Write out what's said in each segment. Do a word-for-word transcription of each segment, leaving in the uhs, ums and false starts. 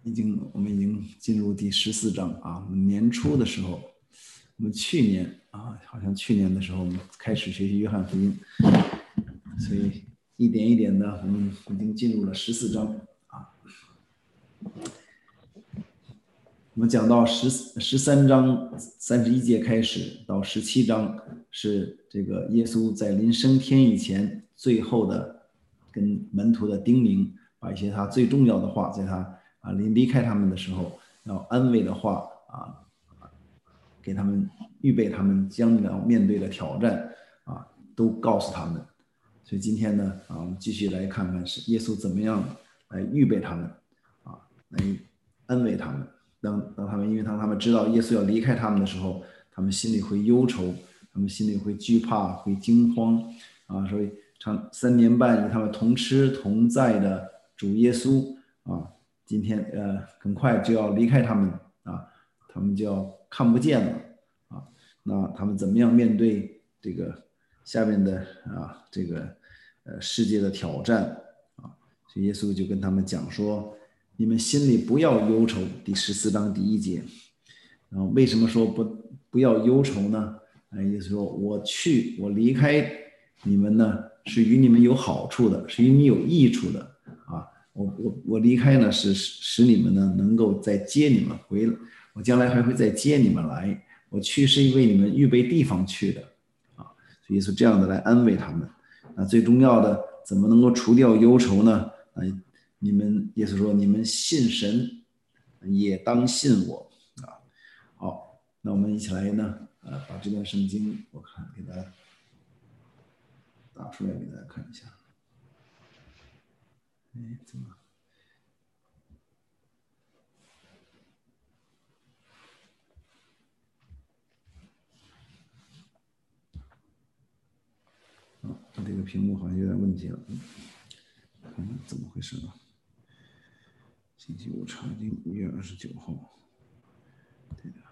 已经我们已经进入第十四章啊。我们年初的时候，我们去年啊，好像去年的时候我们开始学习约翰福音，所以一点一点的，我们已经进入了十四章啊。我们讲到十十三章三十一节开始到十七章是这个耶稣在临升天以前最后的跟门徒的叮咛，把一些他最重要的话，在他啊临离开他们的时候要安慰的话啊，给他们预备他们将要面对的挑战啊，都告诉他们。所以今天呢啊，我们继续来看看是耶稣怎么样来预备他们啊，来安慰他们。当当他们因为当他们知道耶稣要离开他们的时候，他们心里会忧愁，他们心里会惧怕，会惊慌啊。所以长三年半与他们同吃同在的主耶稣啊，今天呃很快就要离开他们啊，他们就要看不见了啊。那他们怎么样面对这个下面的啊这个呃世界的挑战啊？所以耶稣就跟他们讲说，你们心里不要忧愁，第十四章第一节。然后为什么说不不要忧愁呢？啊，意思说我去，我离开你们呢，是与你们有好处的，是与你有益处的啊。我我我离开呢，是使你们呢能够再接你们回来，我将来还会再接你们来。我去是为你们预备地方去的啊，所以是这样的来安慰他们。啊，最重要的，怎么能够除掉忧愁呢？啊，你们耶稣说，你们信神，也当信我啊。好，那我们一起来呢，呃，把这段圣经我看给大家打出来给大家看一下。哎，怎么？哦，这个屏幕好像有点问题了，看看怎么回事啊？星期五查经，一月二十九号。对的。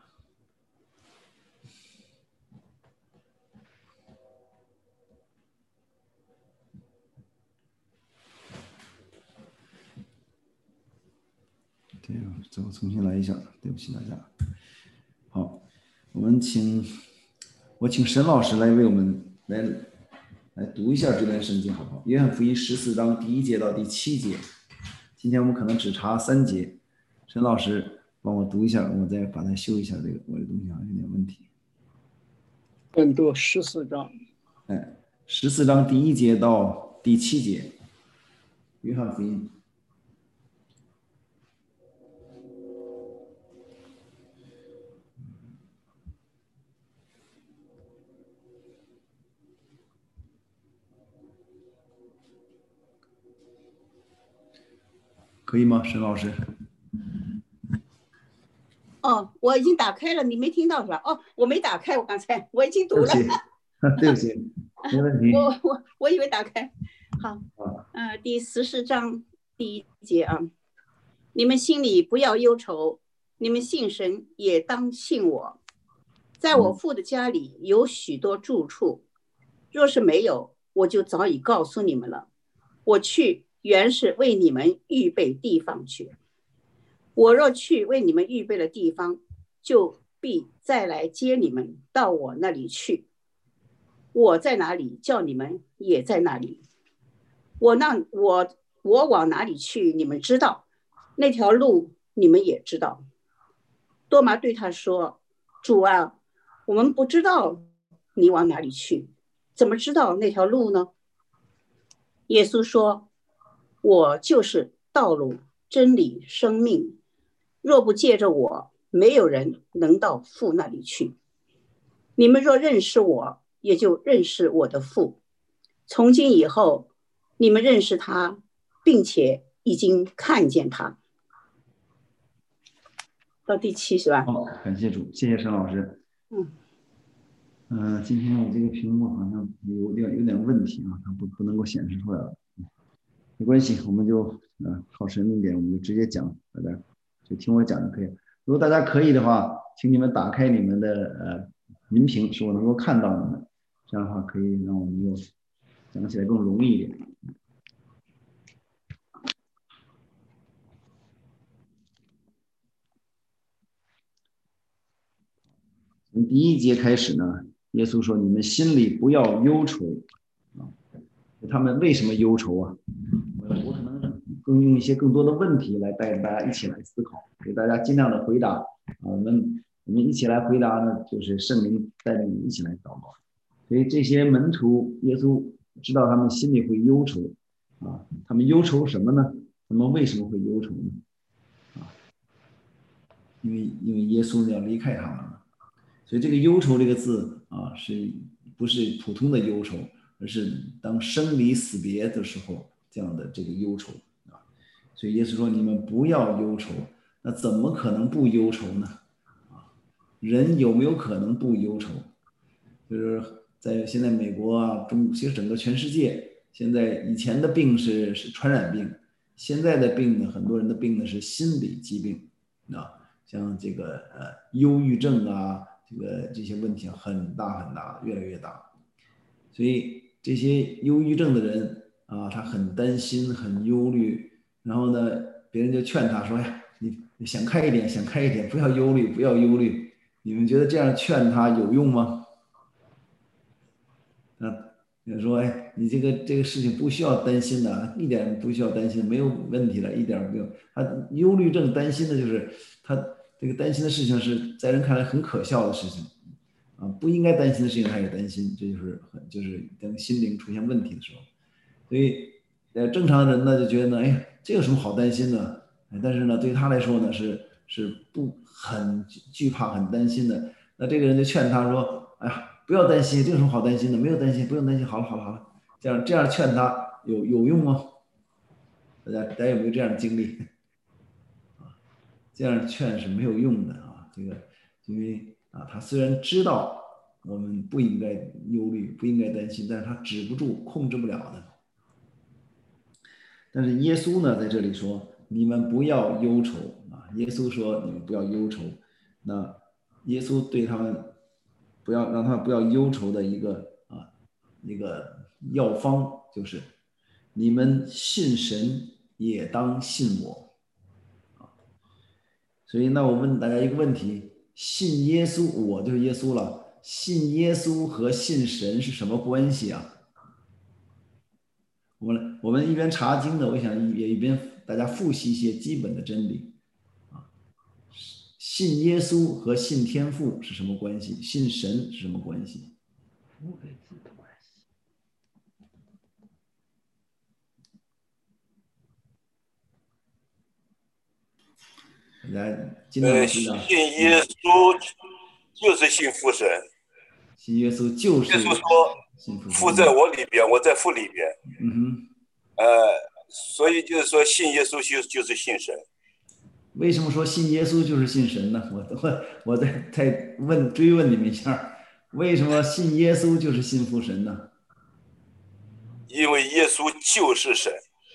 对啊，这我重新来一下，对不起大家。好，我们请我请沈老师来为我们来来读一下这段圣经，好不好？约翰福音十四章第一节到第七节。今天我们可能只查三节，沈老师帮我读一下，我再把它修一下。这个我的东西好像有点问题。 更多十四章， 哎，十四章第一节到第七节，约翰福音。可以吗，沈老师？ 哦，我已经打开了，你没听到是吧？哦，我没打开，我刚才我已经读了。 对不起，对不起，没问题。 我我我以为打开。好，呃，第十四章第一节啊，你们心里不要忧愁，你们信神也当信我。在我父的家里有许多住处，若是没有，我就早已告诉你们了。我去原是为你们预备地方去。我若去为你们预备了地方，就必再来接你们到我那里去。我在哪里，叫你们也在那里。我那我我往哪里去，你们知道，那条路你们也知道。多马对他说：“主啊，我们不知道你往哪里去，怎么知道那条路呢？”耶稣说：“我就是道路、真理、生命。若不借着我，没有人能到父那里去。你们若认识我，也就认识我的父。从今以后，你们认识他，并且已经看见他。”到第七是吧？ 好，感谢主，谢谢沈老师。嗯，呃，今天我这个屏幕好像有点有点问题啊，它不不能够显示出来了。没关系，我们就呃靠神的点，我们就直接讲，大家就听我讲就可以了。如果大家可以的话，请你们打开你们的呃音频，使我能够看到你们，这样的话可以让我们就讲起来更容易一点。 从第一节开始呢，耶稣说：“你们心里不要忧愁。”啊，他们为什么忧愁啊？我我可能更用一些更多的问题来带着大家一起来思考，给大家尽量的回答。啊，我们我们一起来回答呢，就是圣灵带领你一起来祷告。所以这些门徒，耶稣知道他们心里会忧愁啊，他们忧愁什么呢？他们为什么会忧愁呢？啊，因为因为耶稣要离开他们了，所以这个忧愁这个字啊，是不是普通的忧愁，而是当生离死别的时候这样的这个忧愁啊。所以耶稣说：“你们不要忧愁。”那怎么可能不忧愁呢？啊，人有没有可能不忧愁？就是在现在美国啊，中其实整个全世界，现在以前的病是是传染病，现在的病呢，很多人的病呢是心理疾病啊，像这个呃忧郁症啊，这个这些问题很大很大，越来越大。所以这些忧郁症的人啊，他很担心，很忧虑，然后呢，别人就劝他说：“呀，你想开一点，想开一点，不要忧虑，不要忧虑。”你们觉得这样劝他有用吗？啊，你说，哎，你这个这个事情不需要担心的，一点不需要担心，没有问题的，一点没有。他忧虑症担心的就是他这个担心的事情是在人看来很可笑的事情，啊，不应该担心的事情他也担心，这就是很就是当心灵出现问题的时候。所以，呃，正常人呢就觉得呢，哎，这有什么好担心的？但是呢，对他来说呢是是不很惧怕、很担心的。那这个人就劝他说：“哎呀，不要担心，这有什么好担心的？没有担心，不用担心。好了，好了，好了。”这样这样劝他有有用吗？大家大家有没有这样的经历？啊，这样劝是没有用的啊。这个因为啊，他虽然知道我们不应该忧虑，不应该担心，但是他止不住，控制不了的。但是耶稣呢，在这里说：“你们不要忧愁啊！”耶稣说：“你们不要忧愁。”那耶稣对他们不要让他们不要忧愁的一个啊一个药方就是：你们信神也当信我啊。所以，那我问大家一个问题：信耶稣，我就是耶稣了。信耶稣和信神是什么关系啊？我们我们一边查经呢，我想也一边大家复习一些基本的真理啊。信耶稣和信天父是什么关系？信神是什么关系？大家尽量呃， 回信答。 耶稣就是信父神。 信耶稣就是耶稣说：“父在我里边，我在父里边。” 嗯哼。 呃，所以就是说，信耶稣就就是信神。 为什么说信耶稣就是信神呢？我我我再再问追问你们一下，为什么信耶稣就是信父神呢？ 因为耶稣就是神。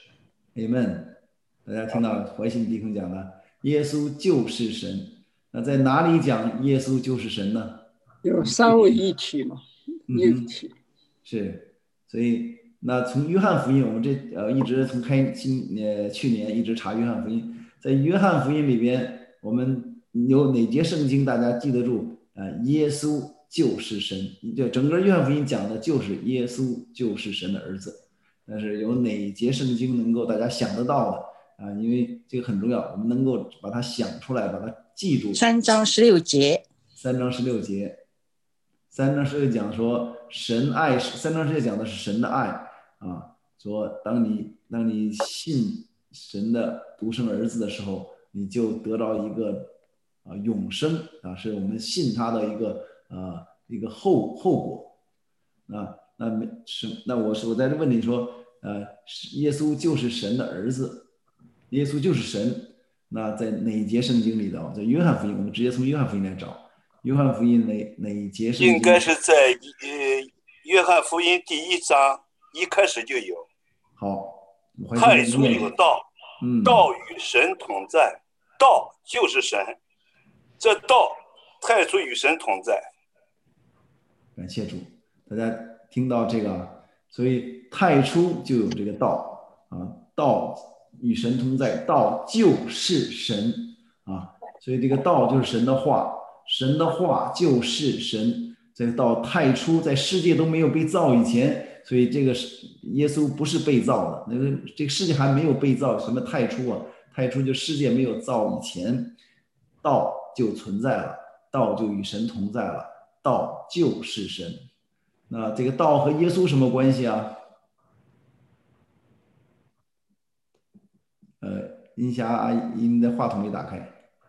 Amen。大家听到怀信弟兄讲了，耶稣就是神。那在哪里讲耶稣就是神呢？ 有三位一体嘛，一体。 嗯、是，所以那从约翰福音，我们这呃一直从开今呃去年一直查约翰福音，在约翰福音里边，我们有哪节圣经大家记得住？啊、呃，耶稣就是神，就整个约翰福音讲的就是耶稣就是神的儿子。但是有哪节圣经能够大家想得到的啊？因为这个很重要，我们能够把它想出来，把它记住。 三章十六节， 三章十六节，三章十六讲说神爱，三章十六讲的是神的爱啊。说当你当你信神的独生儿子的时候，你就得到一个啊永生啊，是我们信他的一个啊一个后后果啊。那没是那我是我在这问你说，呃，耶稣就是神的儿子，耶稣就是神。那在哪一节圣经里头？在约翰福音，我们直接从约翰福音来找。约翰福音哪哪一节圣经？ 应该是在呃约翰福音第一章一开始就有。 好， 太初有道， 嗯， 道与神同在，道就是神。这道太初与神同在。 感谢主，大家听到这个，所以太初就有这个道啊，道与神同在，道就是神啊，所以这个道就是神的话。 神的话就是神。这个道太初在世界都没有被造以前，所以这个耶稣不是被造的，那个这个世界还没有被造，什么太初啊？太初就世界没有造以前，道就存在了，道就与神同在了，道就是神。那这个道和耶稣什么关系啊？呃，音霞阿姨，你的话筒没打开。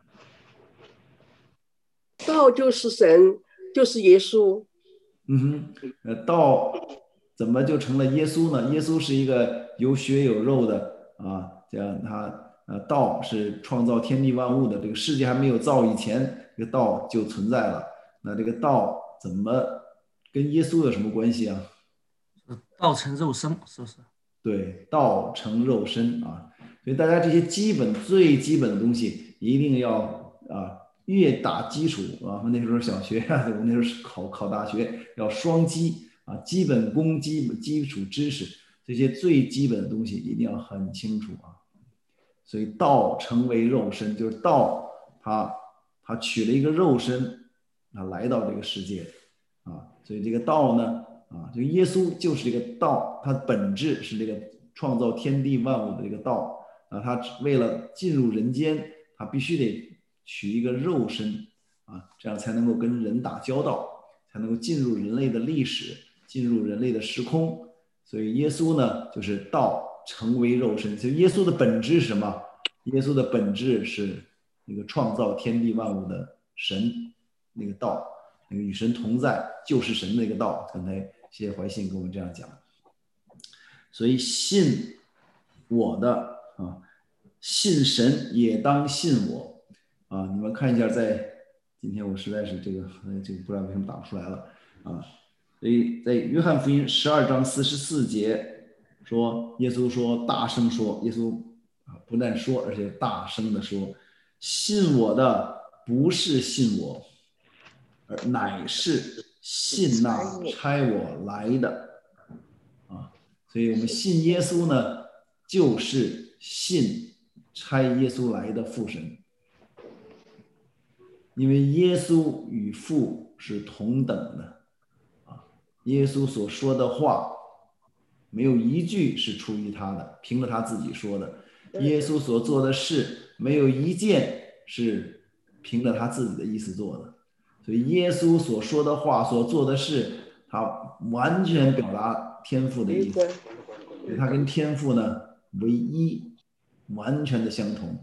道就是神，就是耶稣。 嗯哼，呃，道怎么就成了耶稣呢？耶稣是一个有血有肉的啊，这样他呃，道是创造天地万物的，这个世界还没有造以前，这个道就存在了。那这个道怎么跟耶稣有什么关系啊？ 道成肉身，是不是？ 对，道成肉身啊，所以大家这些基本最基本的东西一定要啊。越打基础啊，那时候小学啊，我那时候是考考大学要双基啊，基本功、基本基础知识这些最基本的东西一定要很清楚啊。所以道成为肉身，就是道他他取了一个肉身啊，来到这个世界啊。所以这个道呢啊，这个耶稣就是这个道，它本质是这个创造天地万物的这个道啊。他为了进入人间，他必须得取一个肉身啊，这样才能够跟人打交道，才能够进入人类的历史，进入人类的时空。所以耶稣呢，就是道成为肉身。所以耶稣的本质是什么？耶稣的本质是那个创造天地万物的神，那个道，那个与神同在，就是神那个道。刚才谢谢怀信跟我们这样讲。所以信我的啊，信神也当信我。啊，你们看一下，在今天我实在是这个，这个不知道为什么打不出来了啊。所以在约翰福音十二章四十四节说，耶稣说，大声说，耶稣啊不但说，而且大声的说，信我的不是信我，而乃是信那差我来的啊。所以我们信耶稣呢，就是信差耶稣来的父神。因为耶稣与父是同等的啊，耶稣所说的话没有一句是出于他的，凭着他自己说的；耶稣所做的事没有一件是凭着他自己的意思做的。所以耶稣所说的话、所做的事，他完全表达天父的意思，所以他跟天父呢唯一，完全的相同。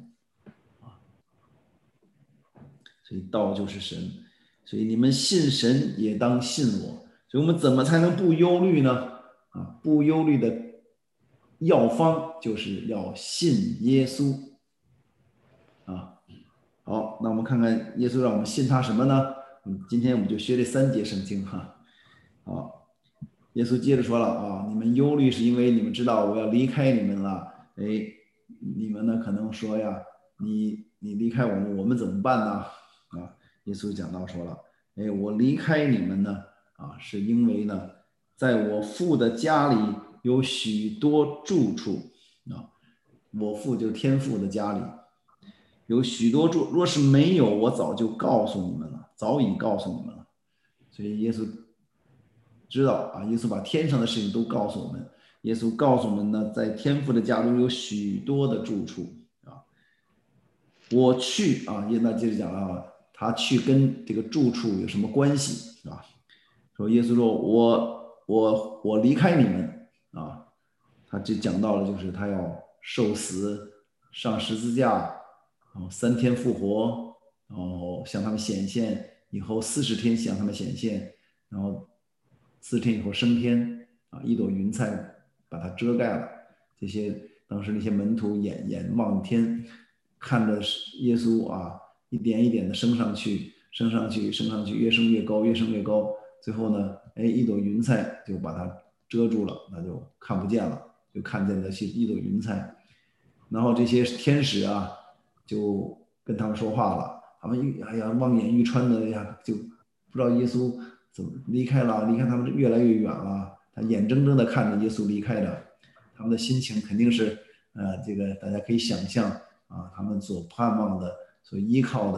所以道就是神，所以你们信神也当信我。所以我们怎么才能不忧虑呢？啊，不忧虑的药方就是要信耶稣。啊，好，那我们看看耶稣让我们信他什么呢？嗯，今天我们就学这三节圣经哈。好，耶稣接着说了啊，你们忧虑是因为你们知道我要离开你们了。哎，你们呢可能说呀，你你离开我们，我们怎么办呢？啊，耶稣讲到说了，哎，我离开你们呢，啊，是因为呢，在我父的家里有许多住处啊，我父就是天父的家里有许多住，若是没有，我早就告诉你们了，早已告诉你们了。所以耶稣知道啊，耶稣把天上的事情都告诉我们，耶稣告诉我们呢，在天父的家中有许多的住处啊，我去啊，那接着讲了啊。他去跟这个住处有什么关系啊？说耶稣说我我我离开你们啊，他这讲到了就是他要受死上十字架，然后三天复活，然后向他们显现，以后四十天向他们显现，然后四天以后升天啊，一朵云彩把它遮盖了。这些当时那些门徒眼眼望天，看着耶稣啊。一点一点的升上去，升上去，升上去，越升越高，越升越高。最后呢，哎，一朵云彩就把它遮住了，那就看不见了，就看见的是一朵云彩。然后这些天使啊，就跟他们说话了。他们哎呀，望眼欲穿的呀，就不知道耶稣怎么离开了，离开他们越来越远了。他眼睁睁的看着耶稣离开的，他们的心情肯定是，呃，这个大家可以想象啊，他们所盼望的。所依靠的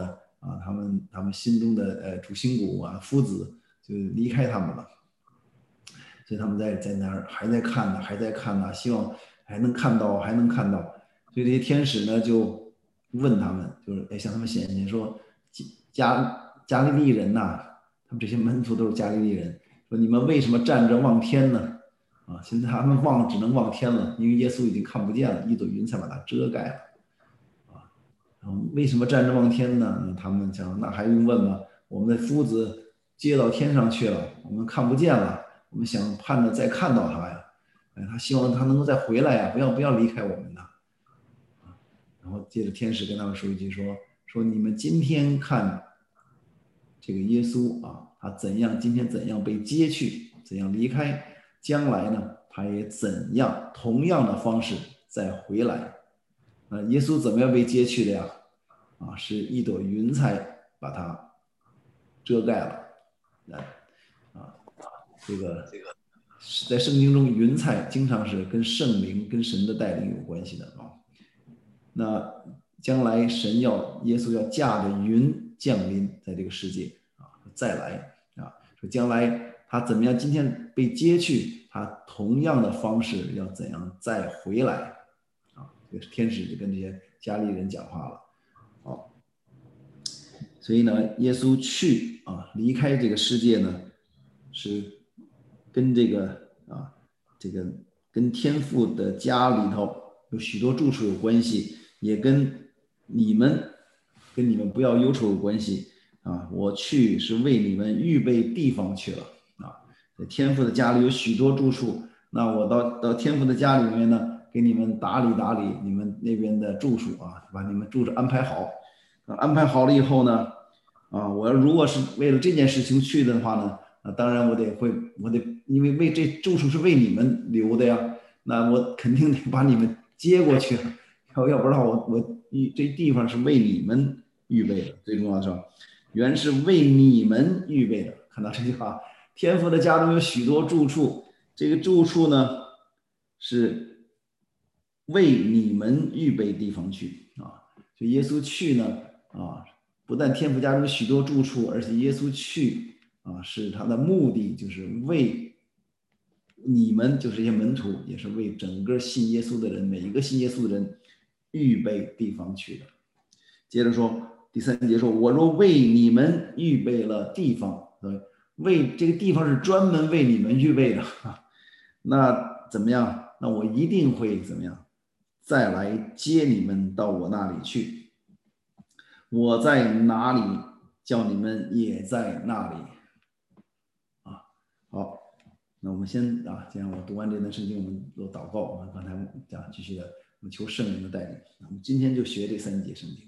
啊，他们他们心中的呃主心骨啊夫子就离开他们了，所以他们在在那儿还在看呢，还在看呢，希望还能看到，还能看到。所以这些天使呢就问他们，就是哎向他们显现说，加加利利人呐、啊，他们这些门徒都是加利利人，说你们为什么站着望天呢？啊，现在他们望只能望天了，因为耶稣已经看不见了，一朵云彩把它遮盖了。啊，然后为什么站着望天呢？他们讲那还用问吗？我们的夫子接到天上去了，我们看不见了，我们想盼着再看到他呀，哎，他希望他能够再回来呀，不要不要离开我们呐。啊，然后接着天使跟他们说一句说说你们今天看这个耶稣啊，他怎样今天怎样被接去，怎样离开。将来呢，他也怎样同样的方式再回来。那耶稣怎么样被接去的呀？啊，是一朵云彩把它遮盖了。啊，这个在圣经中，云彩经常是跟圣灵、跟神的带领有关系的啊。那将来神要耶稣要驾着云降临在这个世界啊，再来啊，说将来他怎么样？今天被接去，他同样的方式要怎样再回来？啊，这个天使就跟这些加利人讲话了。好，所以呢，耶稣去啊，离开这个世界呢，是跟这个啊，这个跟天父的家里头有许多住处有关系，也跟你们跟你们不要忧愁有关系啊。我去是为你们预备地方去了。天父的家里有许多住处，那我到到天父的家里面呢，给你们打理打理你们那边的住处啊，把你们住处安排好。安排好了以后呢，啊，我要如果是为了这件事情去的话呢，啊，当然我得会，我得因为为这住处是为你们留的呀，那我肯定得把你们接过去，要要不然我我这地方是为你们预备的，最重要的是吧？原是为你们预备的，看到这句话。天父的家中有许多住处，这个住处呢是为你们预备地方去啊。就耶稣去呢啊，不但天父家中有许多住处，而且耶稣去啊是他的目的，就是为你们，就是这些门徒，也是为整个信耶稣的人，每一个信耶稣的人预备地方去的。接着说第三节说，我若为你们预备了地方，为这个地方是专门为你们预备的，那怎么样？那我一定会怎么样？再来接你们到我那里去。我在哪里，叫你们也在那里。啊，好，那我们先啊，既然我读完这段圣经，我们都祷告，我们刚才讲继续的，我们求圣灵的带领。我们今天就学这三节圣经。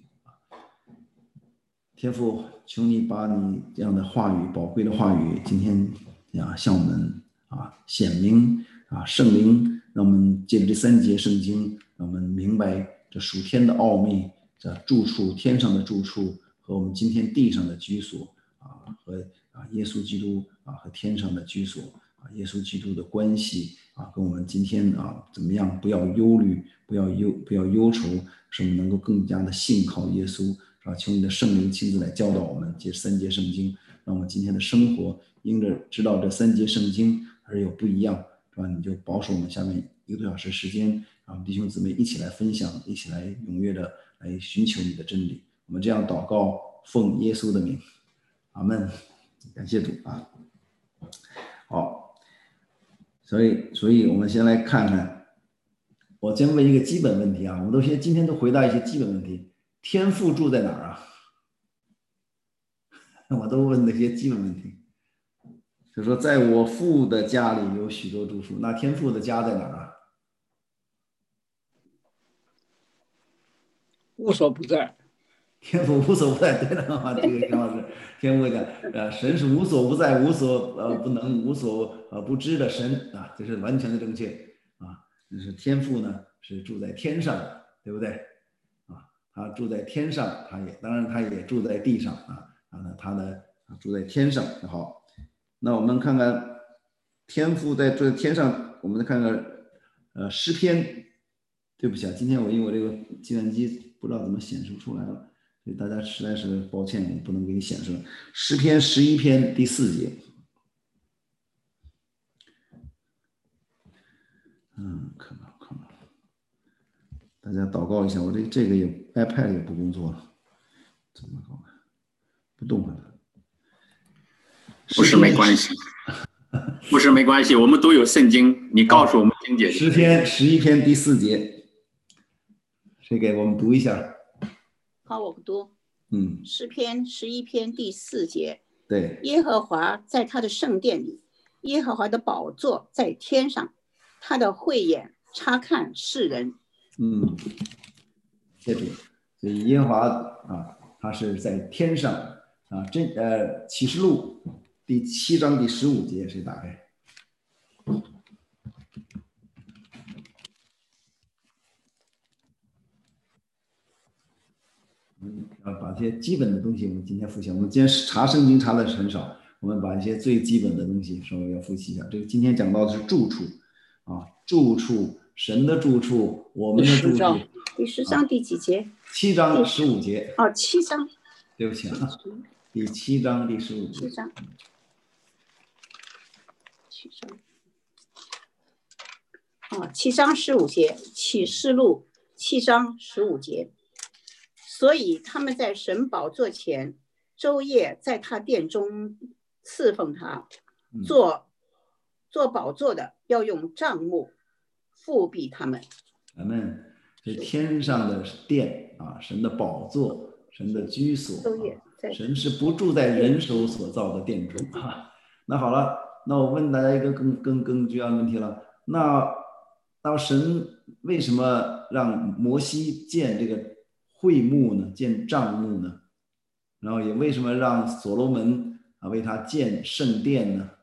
天父，求你把你这样的话语，宝贵的话语，今天啊向我们啊显明啊，圣灵让我们借着这三节圣经，让我们明白这属天的奥秘，这住处天上的住处和我们今天地上的居所啊，和啊耶稣基督啊和天上的居所啊，耶稣基督的关系啊，跟我们今天啊怎么样？不要忧虑，不要忧不要忧愁，使我们能够更加的信靠耶稣。啊，求你的圣灵亲自来教导我们这三节圣经，让我们今天的生活因着知道这三节圣经而有不一样，是吧？你就保守我们下面一个多小时时间，让弟兄姊妹一起来分享，一起来踊跃的来寻求你的真理。我们这样祷告，奉耶稣的名，阿门。感谢主啊！好，所以，所以我们先来看看，我先问一个基本问题啊，我们都先今天都回答一些基本问题。天父住在哪儿啊？我都问那些基本问题。就说在我父的家里有许多住处，那天父的家在哪儿啊？ 无所不在。 天父无所不在，对了啊，这个田老师，天父讲，呃，神是无所不在、无所呃不能、无所呃不知的神啊，这是完全的正确啊。就是天父呢是住在天上的，对不对？他住在天上，他也当然他也住在地上啊啊，他呢住在天上。好，那我们看看天父在住在天上，我们再看看呃诗篇。对不起啊，今天我因为我这个计算机不知道怎么显示出来了， 所以大家实在是抱歉，不能给你显示了。诗篇十一篇第四节。嗯，看到看到，大家祷告一下，我这这个也 iPad 也不工作了，怎么搞？不动了。 不是没关系，不是没关系，我们都有圣经，你告诉我们经节。 诗篇十一篇第四节，谁给我们读一下？ 好，我读。 嗯， 诗篇十一篇第四节。 对， 耶和华在他的圣殿里，耶和华的宝座在天上，他的慧眼察看世人。 嗯，谢主。所以耶和华啊，他是在天上啊。这呃，启示录第七章第十五节，谁打开？嗯，要把这些基本的东西，我们今天复习。我们今天查圣经查的很少，我们把一些最基本的东西稍微要复习一下。这个今天讲到的是住处啊，住处，神的住处，我们的住处。 第十章第几节？ 七章十五节。 哦，七章。 对不起啊，第七章第十五节。 七章。七章。哦，七章十五节，启示录七章十五节。所以他们在神宝座前，昼夜在他殿中侍奉他。做做宝座的要用帐幕覆庇他们。 咱们是天上的殿啊，神的宝座，神的居所、啊。神是不住在人手所造的殿中啊。那好了，那我问大家一个更更更重要的问题了。那那神为什么让摩西建这个会幕呢？建帐幕呢？然后也为什么让所罗门啊为他建圣殿呢？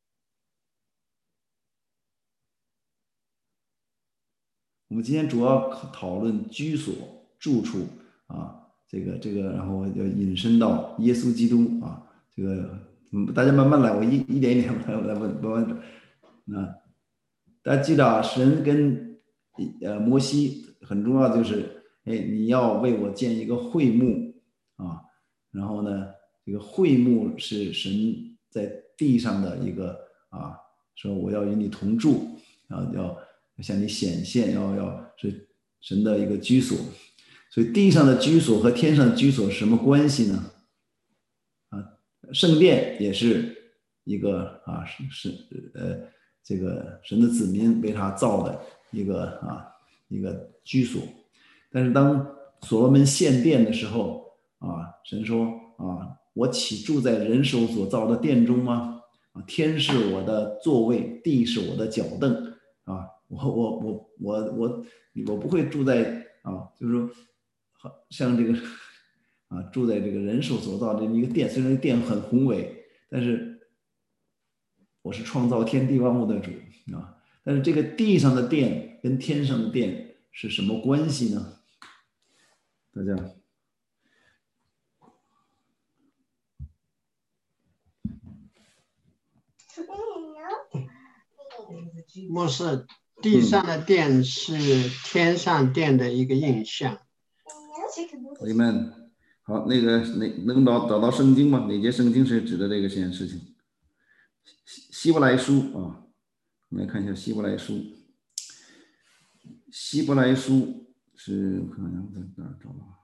我们今天主要讨论居所、住处啊，这个这个，然后要引申到耶稣基督啊，这个嗯，大家慢慢来，我一一点一点来来问问。那大家记得啊，神跟呃摩西很重要，就是哎，你要为我建一个会幕啊，然后呢，这个会幕是神在地上的一个啊，说我要与你同住，然后要向你显现，要要是神的一个居所。所以地上的居所和天上的居所是什么关系呢？啊，圣殿也是一个啊，是是呃。这个神的子民为他造的一个啊一个居所，但是当所罗门献殿的时候啊，神说啊，我岂住在人手所造的殿中吗？啊，天是我的座位，地是我的脚凳啊，我我我我我我不会住在啊，就是说像这个啊住在这个人手所造的一个殿，虽然殿很宏伟，但是我是创造天地万物的主啊，但是这个地上的殿跟天上的殿是什么关系呢？大家， 牧师，地上的殿是天上殿的一个印象。 同学们，好，那个哪能找找到圣经吗？哪节圣经是指的这个件事情？希伯来书啊，我们来看一下希伯来书。希伯来书是我看看在哪儿找到？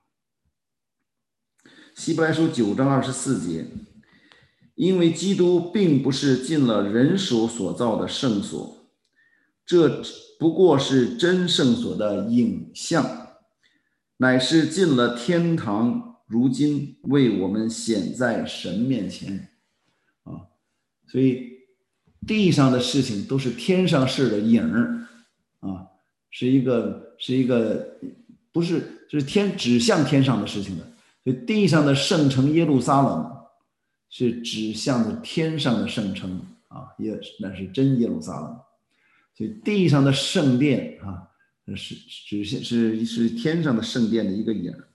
希伯来书九章二十四节，因为基督并不是进了人手所造的圣所，这不过是真圣所的影像，乃是进了天堂，如今为我们显在神面前啊，所以地上的事情都是天上事的影儿啊，是一个是一个不是就是天指向天上的事情的，所以地上的圣城耶路撒冷是指向的天上的圣城啊，也那是真耶路撒冷，所以地上的圣殿啊是指向是是天上的圣殿的一个影儿。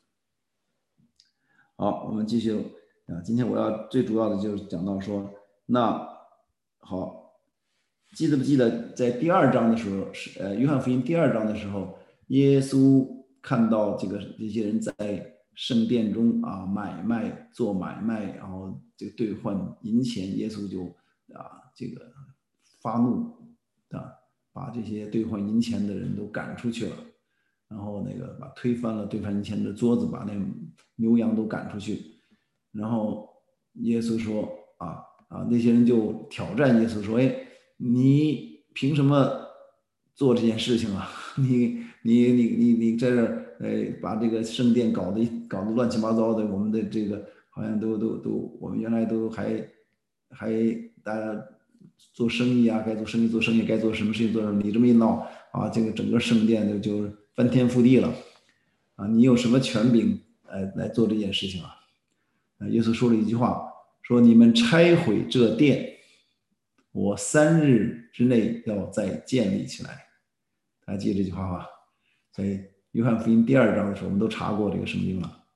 好，我们继续啊，今天我要最主要的就是讲到说，那好，记得不记得在第二章的时候，是呃约翰福音第二章的时候，耶稣看到这个这些人在圣殿中啊买卖做买卖，然后这个兑换银钱，耶稣就啊这个发怒啊，把这些兑换银钱的人都赶出去了，然后那个把推翻了兑换银钱的桌子，把那牛羊都赶出去，然后耶稣说啊啊那些人就挑战耶稣说，哎，你凭什么做这件事情啊？你你你你你在这儿呃把这个圣殿搞得搞得乱七八糟的，我们的这个好像都都都我们原来都还还大家做生意啊，该做生意做生意，该做什么事情做什么，你这么一闹啊，这个整个圣殿就就翻天覆地了啊！你有什么权柄来来做这件事情啊？啊，耶稣说了一句话，说你们拆毁这殿，我三日之内要再建立起来。大家记这句话吧。所以约翰福音第二章的时候，我们都查过这个圣经了。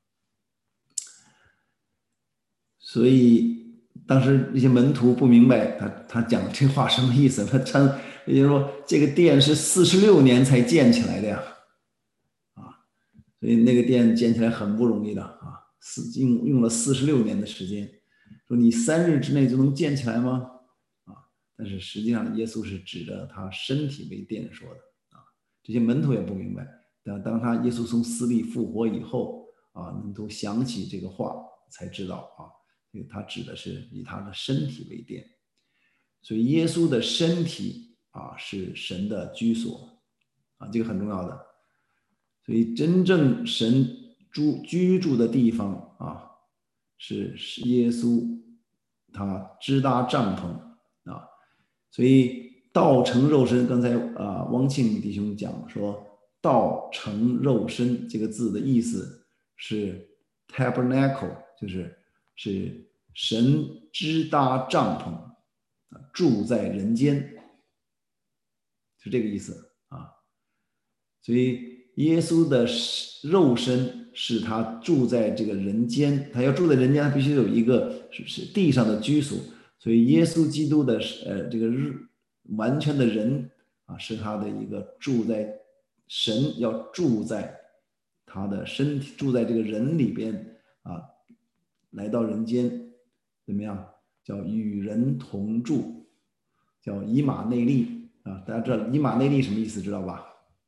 所以当时那些门徒不明白他他讲这话什么意思，他称也就是说这个殿是四十六年才建起来的呀，啊，所以那个殿建起来很不容易的啊，用用了四十六年的时间，说你三日之内就能建起来吗？啊，但是实际上耶稣是指着他身体为殿说的啊，这些门徒也不明白，但当他耶稣从死里复活以后啊，门徒想起这个话才知道啊。他指的是以他的身体为殿，所以耶稣的身体啊是神的居所啊，这个很重要的。所以真正神住居住的地方啊，是是耶稣他支搭帐篷啊。所以道成肉身，刚才啊汪庆弟兄讲说，道成肉身这个字的意思是 tabernacle， 就是是神支搭帐篷，住在人间，是这个意思啊。所以耶稣的肉身是他住在这个人间，他要住在人间，他必须有一个是地上的居所。所以耶稣基督的呃这个完全的人啊，是他的一个住在神要住在他的身体，住在这个人里边啊，来到人间。怎么样？叫与人同住，叫以马内利啊！大家知道以马内利什么意思？知道吧？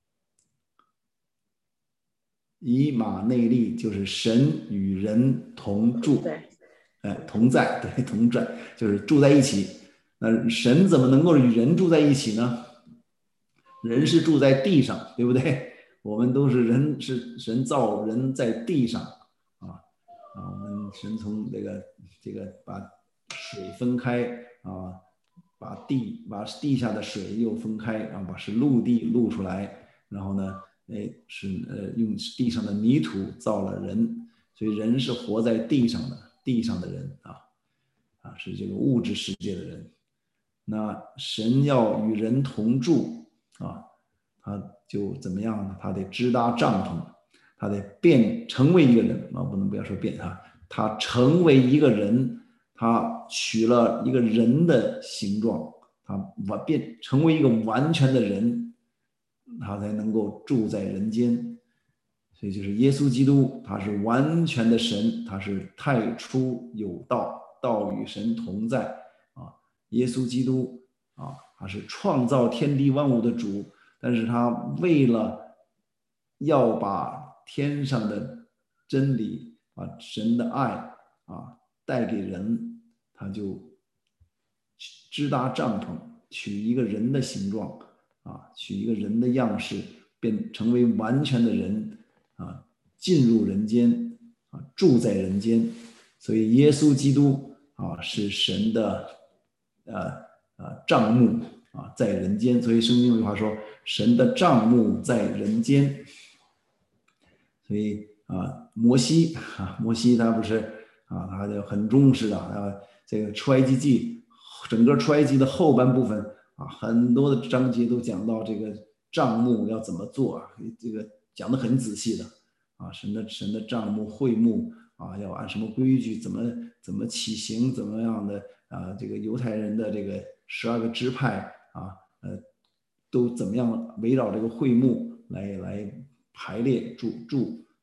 以马内利就是神与人同住，哎，同在，对，同在就是住在一起。那神怎么能够与人住在一起呢？人是住在地上，对不对？我们都是人，是神造人在地上啊啊！我们神从这个这个把水分开啊，把地把地下的水又分开，然后把是陆地露出来，然后呢，哎是呃用地上的泥土造了人，所以人是活在地上的，地上的人啊啊是这个物质世界的人。那神要与人同住啊，他就怎么样呢？他得支搭帐篷，他得变成为一个人啊，不能不要说变他，他成为一个人。他取了一个人的形状，他变成为一个完全的人，他才能够住在人间。所以就是耶稣基督，他是完全的神，他是太初有道，道与神同在啊。耶稣基督啊，他是创造天地万物的主，但是他为了要把天上的真理啊，神的爱啊带给人，他就支搭帐篷，取一个人的形状啊，取一个人的样式，变成为完全的人啊，进入人间啊，住在人间。所以耶稣基督啊是神的呃呃帐幕啊，在人间。所以圣经有句话说，神的帐幕在人间。所以啊，摩西啊，摩西他不是啊，他就很重视的啊，这个出埃及记，整个出埃及的后半部分啊，很多的章节都讲到这个帐幕要怎么做啊，这个讲得很仔细的啊，神的神的帐幕会幕啊，要按什么规矩，怎么怎么起行，怎么样的啊，这个犹太人的这个十二个支派啊，呃，都怎么样围绕这个会幕来来排列住住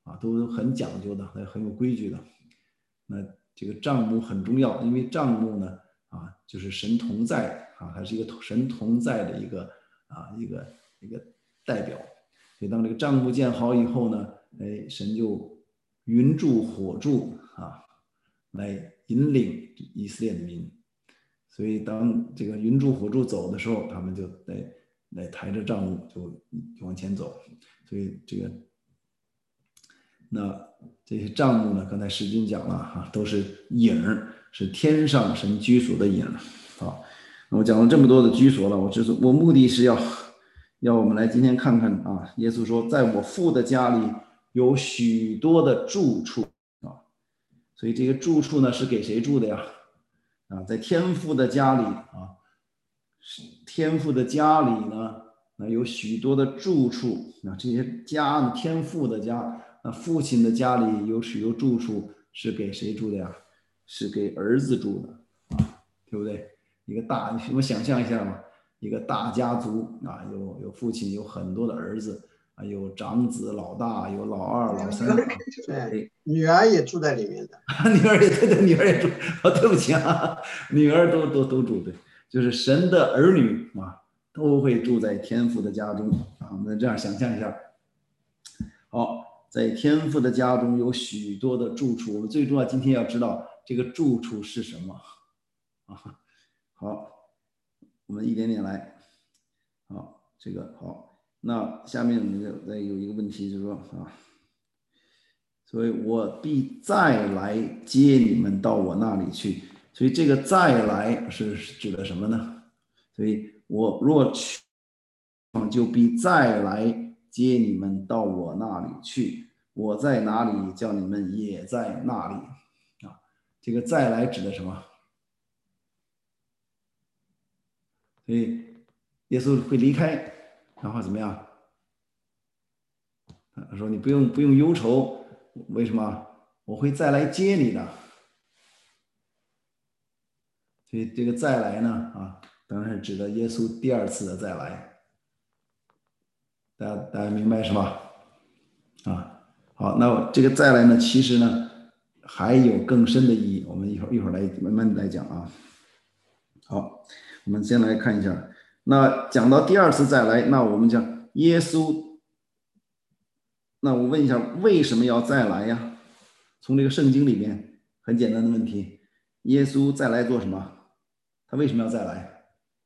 啊，都很讲究的，很有规矩的。那这个帐幕很重要，因为帐幕呢啊，就是神同在啊，它是一个神同在的一个啊一个一个代表。所以当这个帐幕建好以后呢，哎，神就云柱火柱啊，来引领以色列的民。所以当这个云柱火柱走的时候，他们就来来抬着帐幕就往前走。所以这个那这些帐幕呢，刚才史军讲了哈，都是影儿，是天上神居所的影儿啊。那我讲了这么多的居所了，我就是我目的是要要我们来今天看看啊，耶稣说，在我父的家里有许多的住处啊，所以这个住处呢是给谁住的呀？啊，在天父的家里啊，天父的家里呢，那有许多的住处啊，这些家，天父的家。那父亲的家里有许多住处是给谁住的呀？是给儿子住的啊，对不对？一个大，我们想象一下嘛，一个大家族啊，有有父亲，有很多的儿子啊，有长子、老大，有老二、老三， 对，女儿也住在里面的。 女儿也对对，女儿也住。哦，对不起啊，女儿都都都住对，就是神的儿女啊，都会住在天父的家中啊。我们这样想象一下，好。在天父的家中有许多的住处，我们最重要今天要知道这个住处是什么啊？好，我们一点点来。好，这个好，那下面那个再有一个问题就是说啊，所以我必再来接你们到我那里去。所以这个再来是指的什么呢？所以我若去，就必再来接你们到我那里去，我在哪里，叫你们也在那里啊。这个再来指的什么？所以耶稣会离开，然后怎么样？他说你不用不用忧愁，为什么？我会再来接你的。所以这个再来呢啊，当然是指的耶稣第二次的再来。大家大家明白是吧？啊，好，那这个再来呢，其实呢还有更深的意义，我们一会儿一会儿来慢慢来讲啊。好，我们先来看一下，那讲到第二次再来，那我们讲耶稣，那我问一下，为什么要再来呀？从这个圣经里面很简单的问题，耶稣再来做什么？他为什么要再来？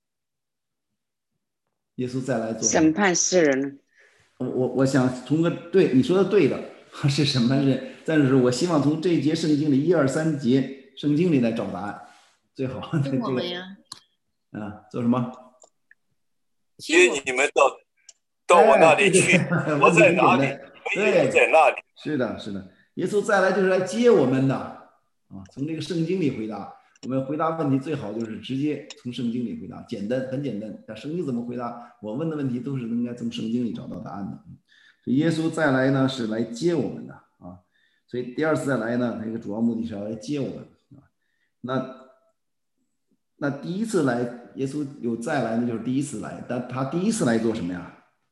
耶稣再来做什么？ 审判世人。 我我我想从个对你说的对的是什么人？但是我希望从这一节圣经里一二三节圣经里来找答案，最好。 接我们呀！ 啊，做什么？ 接你们到到我那里去， 哎、 我在哪里，你们也在那里。 是的，是的，耶稣再来就是来接我们的啊。从这个圣经里回答，我们回答问题最好就是直接从圣经里回答，简单，很简单。但圣经怎么回答，我问的问题都是应该从圣经里找到答案的。所以耶稣再来呢，是来接我们的啊。所以第二次再来呢，它一个主要目的是要来接我们啊。那那第一次来，耶稣有再来呢，就是第一次来，但他第一次来做什么呀？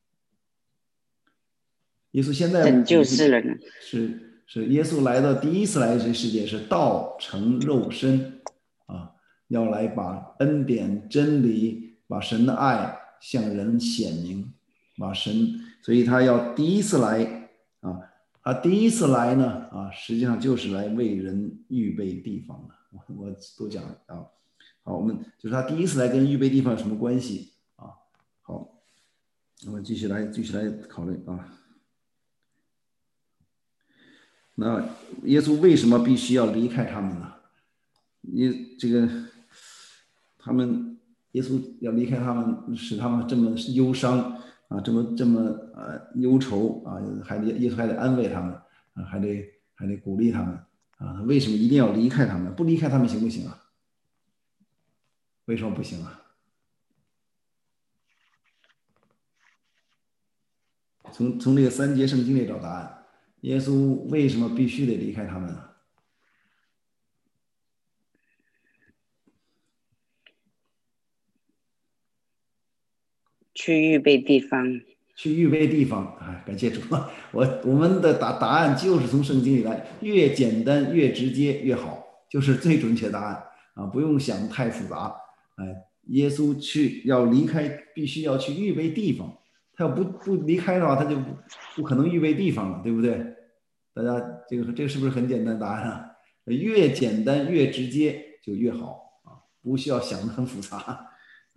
耶稣现在拯救世人， 是是耶稣来到第一次来这世界是道成肉身啊，要来把恩典真理，把神的爱向人显明，把神，所以他要第一次来啊，他第一次来呢啊，实际上就是来为人预备地方的。我我都讲了啊，好，我们就是他第一次来跟预备地方有什么关系啊？好，我们继续来继续来考虑啊。那耶稣为什么必须要离开他们呢？耶这个他们耶稣要离开他们，使他们这么忧伤啊，这么这么呃忧愁啊，还得耶稣还得安慰他们啊，还得还得鼓励他们啊。为什么一定要离开他们？不离开他们行不行啊？为什么不行啊？从从这个三节圣经里找答案。耶稣为什么必须得离开他们呢？ 去预备地方。 去预备地方。哎，感谢主，我我们的答答案就是从圣经里来，越简单越直接越好，就是最准确答案啊，不用想太复杂。哎，耶稣去要离开，必须要去预备地方，他要不不离开的话，他就不不可能预备地方了，对不对？大家这个这个是不是很简单的答案啊？越简单越直接就越好啊，不需要想得很复杂啊。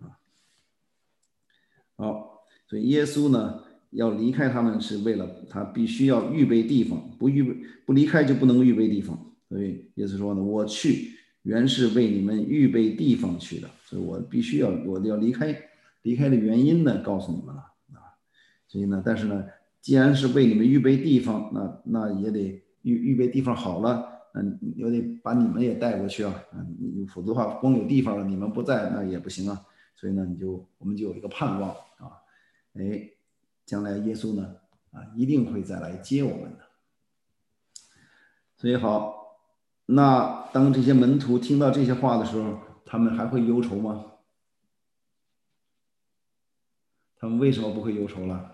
好，所以耶稣呢要离开他们是为了他必须要预备地方，不预备不离开就不能预备地方。所以耶稣说呢，我去原是为你们预备地方去的，所以我必须要我要离开，离开的原因呢告诉你们了啊。所以呢，但是呢，既然是为你们预备地方，那那也得预预备地方好了。嗯，也得把你们也带过去啊，嗯，否则的话，光有地方了，你们不在，那也不行啊。所以呢，你就我们就有一个盼望啊，哎，将来耶稣呢，啊，一定会再来接我们的。所以好，那当这些门徒听到这些话的时候，他们还会忧愁吗？他们为什么不会忧愁了？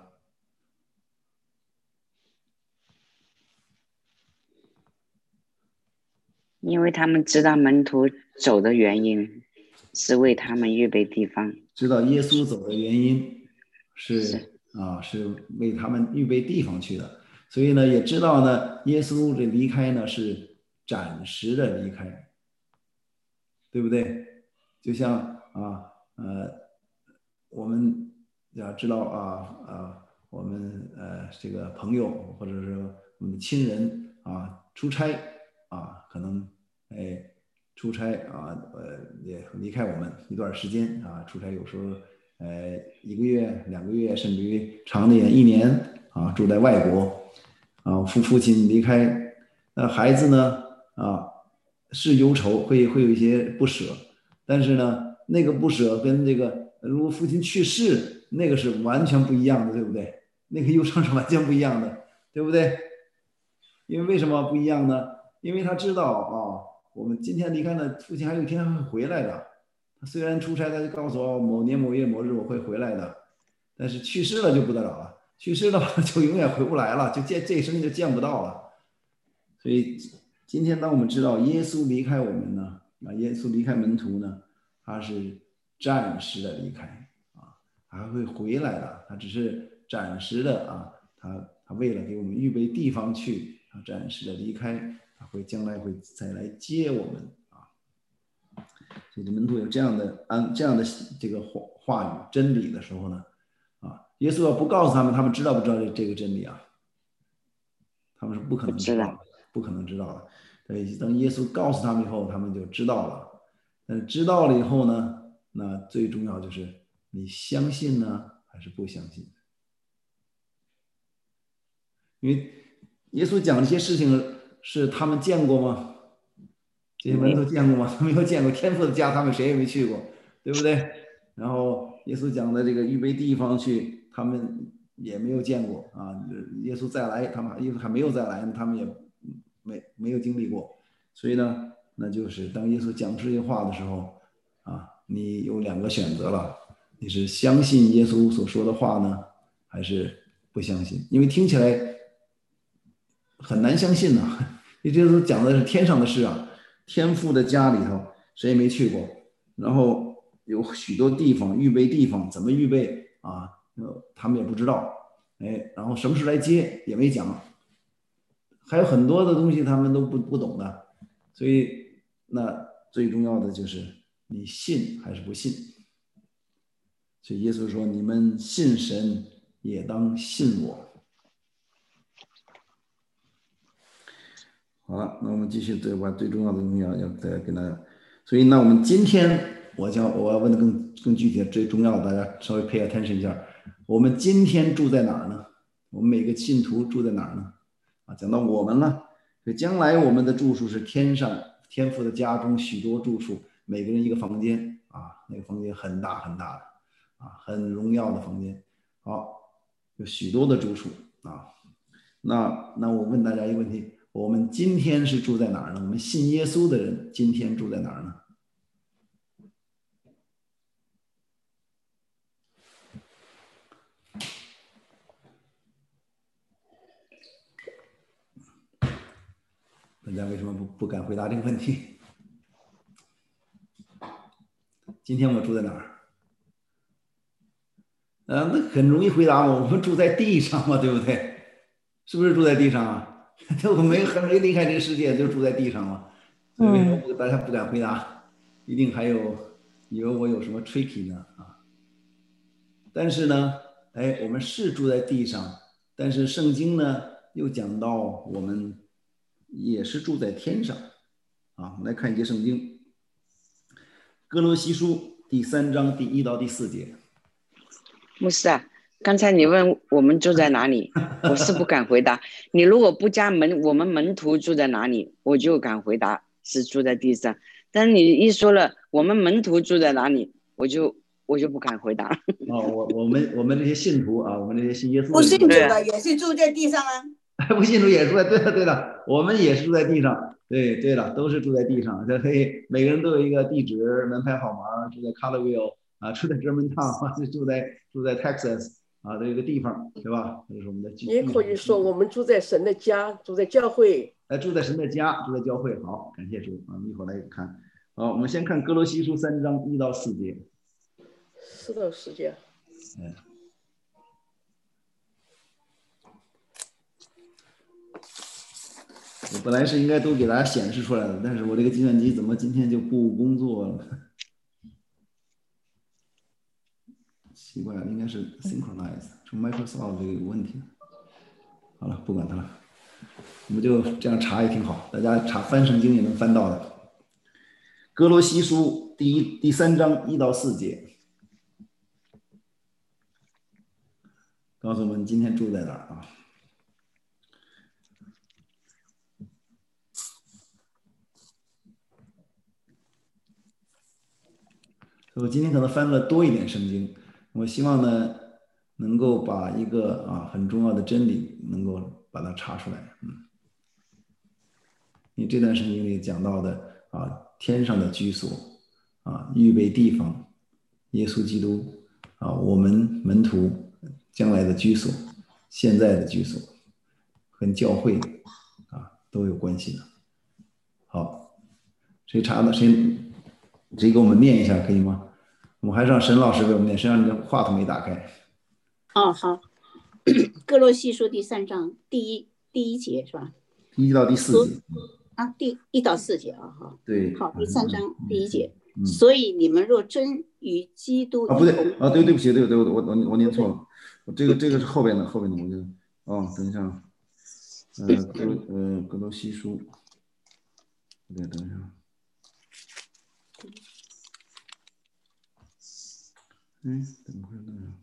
因为他们知道门徒走的原因是为他们预备地方， 知道耶稣走的原因是， 是啊，是为他们预备地方去的，所以呢，也知道呢，耶稣这离开呢是暂时的离开，对不对？就像啊呃，我们要知道啊啊，我们呃这个朋友或者是我们的亲人啊出差啊，可能哎出差啊呃也离开我们一段时间啊，出差有时候呃一个月两个月，甚至于长的也一年啊，住在外国啊，父父亲离开，那孩子呢啊是忧愁，会会有一些不舍。但是呢，那个不舍跟这个如果父亲去世，那个是完全不一样的，对不对？那个忧伤是完全不一样的，对不对？因为为什么不一样呢？因为他知道啊，我们今天离开呢，父亲还有一天会回来的。他虽然出差，他就告诉我某年某月某日我会回来的，但是去世了就不得了了，去世了就永远回不来了，就见这一生就见不到了。所以今天当我们知道耶稣离开我们呢，啊，耶稣离开门徒呢，他是暂时的离开啊，还会回来的，他只是暂时的啊，他他为了给我们预备地方去，他暂时的离开，他会将来会再来接我们啊。所以门徒有这样的安这样的这个话话语真理的时候呢，啊，耶稣要不告诉他们，他们知道不知道这这个真理啊？他们是不可能知道的，不可能知道的。对，等耶稣告诉他们以后，他们就知道了。但是知道了以后呢，那最重要就是你相信呢，还是不相信？因为耶稣讲这些事情是他们见过吗？这些门徒见过吗？他们没有见过，天父的家他们谁也没去过，对不对？然后耶稣讲的这个预备地方去，他们也没有见过啊。耶稣再来，他们耶稣还没有再来，他们也没没有经历过。所以呢，那就是当耶稣讲这些话的时候啊，你有两个选择了，你是相信耶稣所说的话呢，还是不相信？因为听起来很难相信呢、啊，因为耶稣讲的是天上的事啊，天父的家里头谁也没去过，然后有许多地方预备地方，怎么预备啊？他们也不知道，哎，然后什么时候来接也没讲，还有很多的东西他们都不不懂的。所以，那最重要的就是你信还是不信。所以耶稣说：“你们信神，也当信我。”好了，那我们继续对把最重要的东西要要再跟大家。所以，那我们今天我将我要问的更更具体的、最重要的，大家稍微 pay attention 一下。我们今天住在哪儿呢？我们每个信徒住在哪儿呢？啊，讲到我们了。所以将来我们的住处是天上天父的家中许多住处，每个人一个房间啊，那个房间很大很大的啊，很荣耀的房间。好，有许多的住处啊。那那我问大家一个问题：我们今天是住在哪儿呢？我们信耶稣的人今天住在哪儿呢？ 大家为什么不不敢回答这个问题？今天我住在哪儿？呃，那很容易回答嘛，我们住在地上嘛，对不对？是不是住在地上啊？我们没还没离开这个世界，就住在地上嘛。所以为什么不大家不敢回答？一定还有以为我有什么 tricky 呢啊？但是呢，哎，我们是住在地上，但是圣经呢又讲到我们也是住在天上啊。我们来看一节圣经，哥罗西书第三章第一到第四节。 牧师啊，刚才你问我们住在哪里，我是不敢回答。你如果不加门，我们门徒住在哪里，我就敢回答是住在地上。但是你一说了我们门徒住在哪里，我就我就不敢回答。 哦，我我们我们这些信徒啊，我们这些信耶稣的不信主的也是住在地上啊。 不信主也住在，对了对了，我们也是住在地上。对对了，都是住在地上。这嘿，每个人都有一个地址、门牌号码，住在 Colorville 啊，住在 Germantown，住在住在 Texas 啊，这个地方，对吧？这是我们的。 也可以说我们住在神的家，住在教会。 哎，住在神的家，住在教会。好，感谢主啊！我们一会儿来看。好，我们先看哥罗西书三章一到四节。 四到四节。 嗯。我本来是应该都给大家显示出来的，但是我这个计算机怎么今天就不工作了？奇怪了，应该是 synchronize， 从 Microsoft 这个有问题。好了，不管它了，我们就这样查也挺好，大家查翻圣经也能翻到的。哥罗西书第一第三章一到四节，告诉我们今天住在哪儿啊？我今天可能翻了多一点圣经，我希望呢能够把一个啊很重要的真理能够把它查出来。嗯，因为这段圣经里讲到的啊天上的居所啊预备地方，耶稣基督啊我们门徒将来的居所，现在的居所，和教会啊都有关系的。好，谁查的？谁谁给我们念一下可以吗？我们还是让沈老师给我们念，谁让你的话筒没打开？ 哦，好。哥罗西书第三章第一第一节是吧？ 一到第四节啊，第一到四节啊，好。 对。 好，第三章第一节。 嗯、 所以你们若真与基督啊，不对啊，对对不起，对对，我我我我念错了，我这个这个是后边的后边的，我就哦，等一下，呃，哥呃哥罗西书，对，等一下。嗯，怎么回事呢？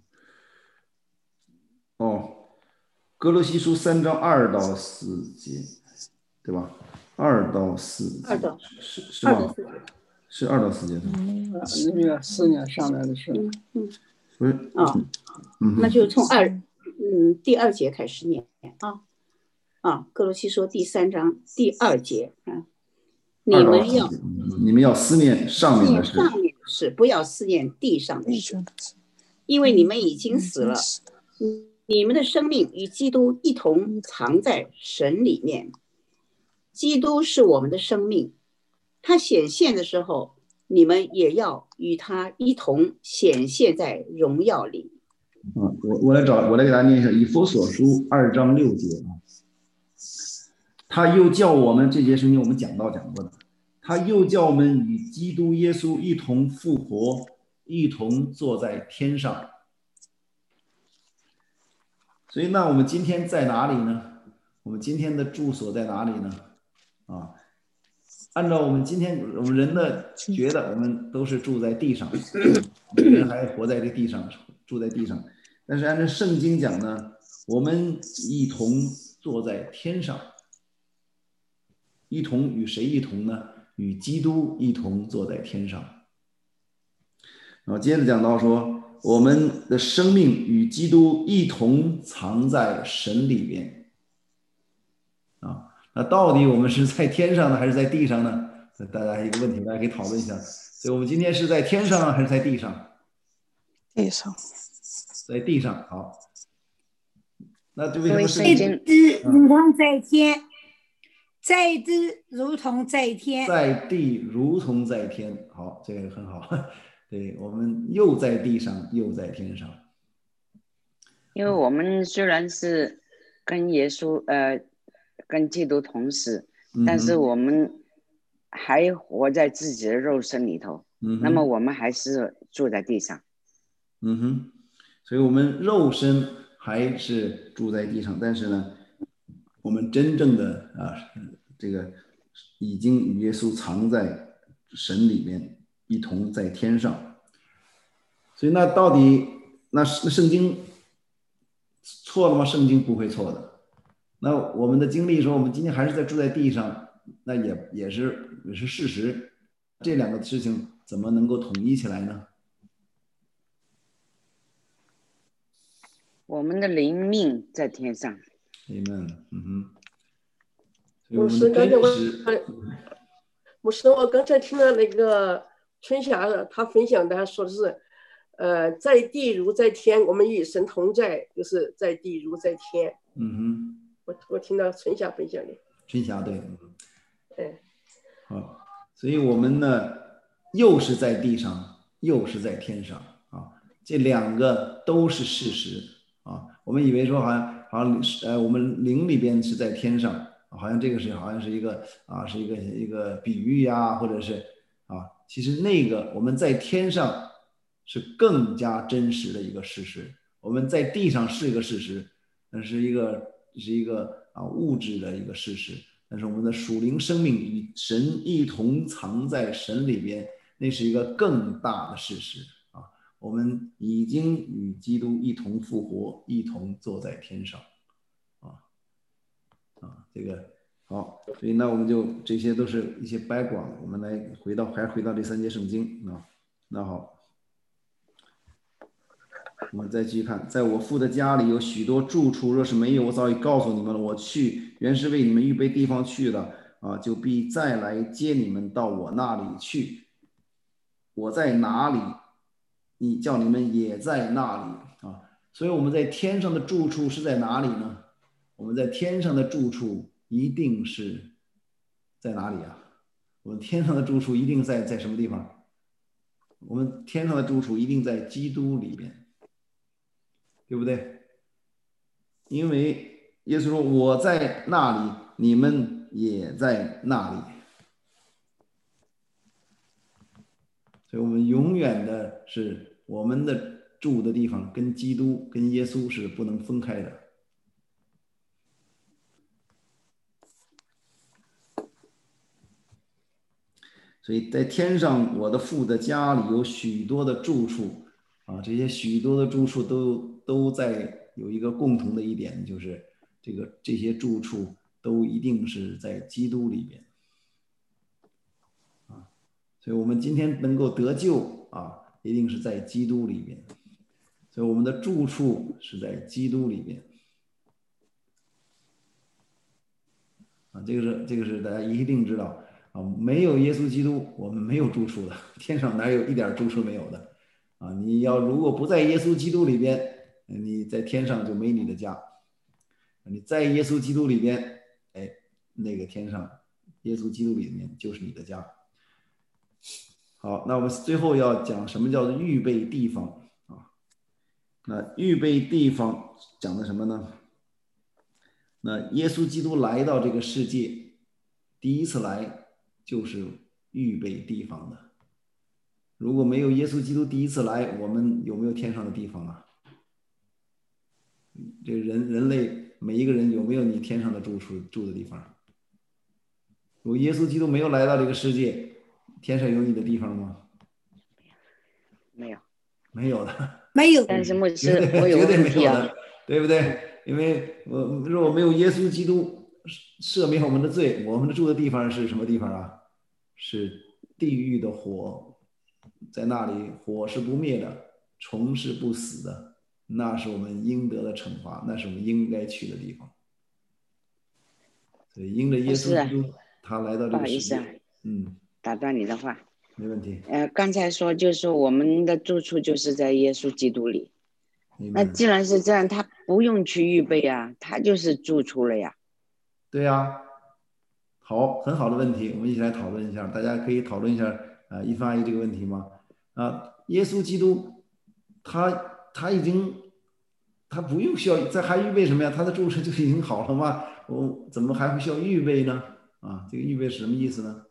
哦，哥罗西书三章二到四节，对吧？二到四节， 二到是是吗？是二到四节的。 那个那个四年上来的是， 嗯嗯， 不是啊，嗯，那就从二嗯第二节开始念啊啊，哥罗西书第三章第二节啊。你们要你们要思念上面的事， 上面的事，不要思念地上的事，因为你们已经死了，你们的生命与基督一同藏在神里面。基督是我们的生命，他显现的时候，你们也要与他一同显现在荣耀里。 啊，我我来找，我来给大家念一下《以弗所书》二章六节啊。他又叫我们，这节圣经我们讲到讲过的，他又叫我们与基督耶稣一同复活，一同坐在天上。所以那我们今天在哪里呢？我们今天的住所在哪里呢？啊，按照我们今天我们人的觉得，我们都是住在地上，人还活在这地上，住在地上。但是按照圣经讲呢，我们一同坐在天上。一同与谁一同呢？与基督一同坐在天上。然后接着讲到说，我们的生命与基督一同藏在神里面。啊，那到底我们是在天上呢，还是在地上呢？大家一个问题，大家可以讨论一下。所以我们今天是在天上还是在地上？ 地上， 在地上。好，那就为什么圣经如同在天， 在地如同在天， 在地如同在天。好，这个很好。对，我们又在地上，又在天上。 因为我们虽然是跟耶稣呃跟基督同死， 嗯、 但是我们还活在自己的肉身里头， 嗯、 那么我们还是住在地上。 嗯哼，所以我们肉身还是住在地上，但是呢，我们真正的啊，这个已经与耶稣藏在神里面，一同在天上。所以那到底那那圣经错了吗？圣经不会错的。那我们的经历说，我们今天还是在住在地上，那也也是也是事实。这两个事情怎么能够统一起来呢？ 我们的灵命在天上。 Amen。嗯哼。 牧师，刚才我牧师，我刚才听了那个春霞他分享的，他说的是，呃，在地如在天，我们与神同在，就是在地如在天。 嗯哼。 我我听到春霞分享的。 春霞对。 哎。 好，所以我们呢，又是在地上，又是在天上啊，这两个都是事实啊。我们以为说好像好像呃，我们灵里边是在天上。好像这个是好像是一个啊，是一个一个比喻呀，或者是啊，其实那个我们在天上是更加真实的一个事实。我们在地上是一个事实，那是一个是一个啊物质的一个事实，但是我们的属灵生命与神一同藏在神里边，那是一个更大的事实啊。我们已经与基督一同复活，一同坐在天上。啊，这个好，所以那我们就这些都是一些 background， 我们来回到还是回到这三节圣经啊。那好，我们再继续看，在我父的家里有许多住处，若是没有，我早已告诉你们了。我去原是为你们预备地方去的啊，就必再来接你们到我那里去。我在哪里，你叫你们也在那里啊。所以我们在天上的住处是在哪里呢？我们在天上的住处一定是在哪里啊？我们天上的住处一定在在什么地方？我们天上的住处一定在基督里边，对不对？因为耶稣说：“我在那里，你们也在那里。”所以我们永远的是我们的住的地方跟基督、跟耶稣是不能分开的。所以在天上，我的父的家里有许多的住处啊，这些许多的住处都都在有一个共同的一点，就是这个这些住处都一定是在基督里边啊。所以我们今天能够得救啊，一定是在基督里边。所以我们的住处是在基督里边啊，这个是这个是大家一定知道。啊，没有耶稣基督，我们没有住处的。天上哪有一点住处没有的？啊，你要如果不在耶稣基督里边，你在天上就没你的家。你在耶稣基督里边，哎，那个天上，耶稣基督里面就是你的家。好，那我们最后要讲什么叫做预备地方啊？那预备地方讲的什么呢？那耶稣基督来到这个世界，第一次来。就是预备地方的。如果没有耶稣基督第一次来，我们有没有天上的地方啊？这人人类每一个人有没有你天上的住处住的地方？如果耶稣基督没有来到这个世界，天上有你的地方吗？ 没有， 没有的， 没有。 但是牧师， 我有问题啊，对不对？因为我如果没有耶稣基督赦免我们的罪，我们的住的地方是什么地方啊？是地狱的火，在那里火是不灭的，虫是不死的，那是我们应得的惩罚，那是我们应该去的地方。所以因着耶稣基督他来到这个世界。 不好意思啊， 嗯， 打断你的话。 没问题。 呃，刚才说就是我们的住处就是在耶稣基督里。那既然是这样，他不用去预备啊，他就是住处了呀。 对呀， 好，很好的问题，我们一起来讨论一下。大家可以讨论一下啊、呃，一分阿姨这个问题吗？啊，耶稣基督他他已经他不用需要，这还预备什么呀？他的注释就已经好了吗？我怎么还会需要预备呢？啊，这个预备是什么意思呢？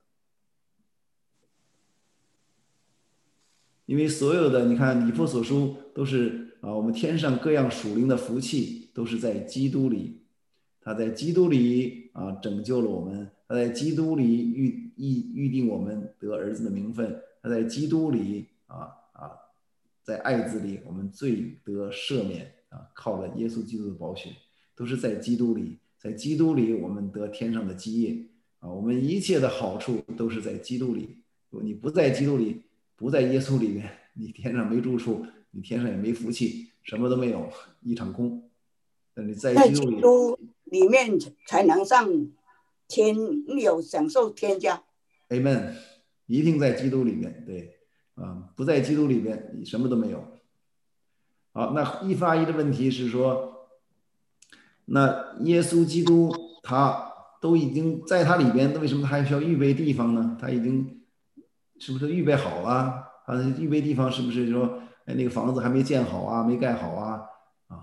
因为所有的你看以弗所书都是啊，我们天上各样属灵的福气都是在基督里，他在基督里啊拯救了我们，他在基督里预预预定我们得儿子的名分，他在基督里啊啊，在爱子里我们罪得赦免啊，靠了耶稣基督的宝血，都是在基督里，在基督里我们得天上的基业啊，我们一切的好处都是在基督里，如果你不在基督里，不在耶稣里面，你天上没住处，你天上也没福气，什么都没有，一场空。但你在基督里， 在基督里面才能上天，有享受天家。 Amen， 一定在基督里面，对啊，不在基督里面，你什么都没有。好，那一发一的问题是说，那耶稣基督他都已经在他里边，那为什么他还需要预备地方呢？他已经是不是预备好了？他的预备地方是不是说，哎，那个房子还没建好啊，没盖好啊？啊，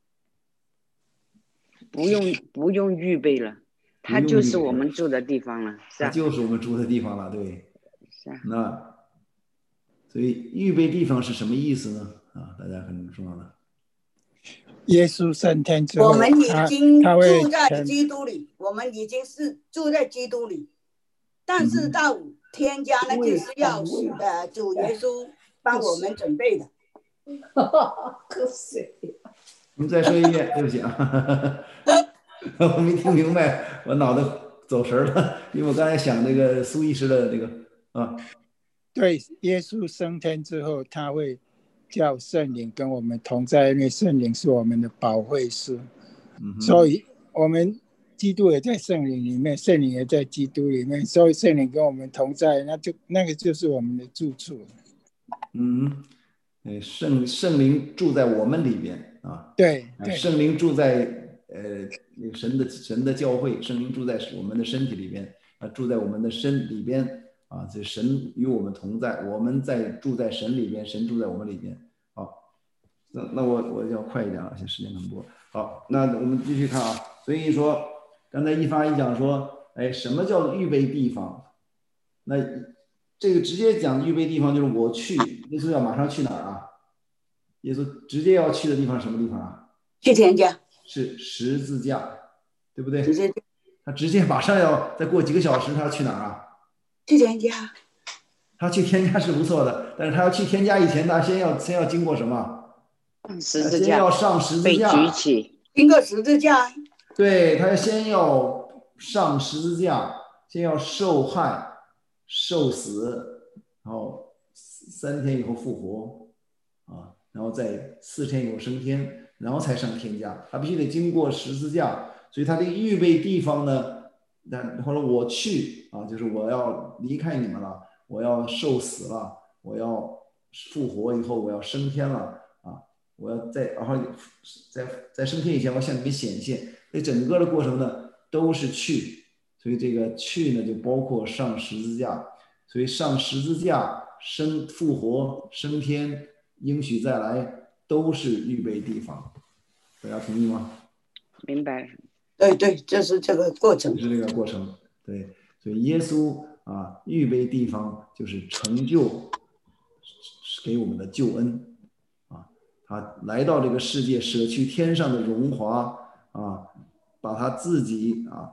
不用不用预备了，它就是我们住的地方了，是吧？ 它就是我们住的地方了，对。 是啊。 那所以预备地方是什么意思呢？啊，大家很重要的。 耶稣升天之后， 我们已经住在他基督里，我们已经是住在基督里，但是到天家呢，就是要呃主耶稣帮我们准备的。 喝水。 你再说一遍，对不起啊，我没听明白，我脑袋走神了，因为我刚才想那个苏医师的这个啊。 对，耶稣升天之后，他会叫圣灵跟我们同在，因为圣灵是我们的保惠师，嗯、所以我们基督也在圣灵里面，圣灵也在基督里面，所以圣灵跟我们同在，那就那个就是我们的住处。 嗯，圣圣灵住在我们里边啊， 对，对圣灵住在呃神的神的教会，圣灵住在我们的身体里边啊，住在我们的身里边。啊，这神与我们同在，我们在住在神里边，神住在我们里边。好，那那我我要快一点啊，现在时间很多。好，那我们继续看啊。所以说，刚才一发一讲说，哎，什么叫预备地方？那这个直接讲预备地方就是我去，耶稣要马上去哪儿啊？耶稣直接要去的地方什么地方啊？ 去天家。 是十字架，对不对？ 直接他直接马上要再过几个小时，他要去哪儿啊？ 去天家， 他去天家是不错的，但是他要去天家以前，他先要先要经过什么？ 十字架， 先要上十字架， 被举起， 经过十字架。 对，他先要上十字架，先要受害、受死，然后三天以后复活，啊，然后在四天以后升天，然后才上天家。他必须得经过十字架，所以他这个预备地方呢？但后来我去啊，就是我要离开你们了，我要受死了，我要复活以后我要升天了啊，我要在然后在在升天以前我要向你们显现，这整个的过程呢都是去，所以这个去呢就包括上十字架，所以上十字架、升复活、升天、应许再来都是预备地方，大家同意吗？ 明白。 对对，就是这个过程， 就是这个过程。对，所以耶稣啊，预备地方就是成就给我们的救恩啊。他来到这个世界，舍去天上的荣华啊，把他自己啊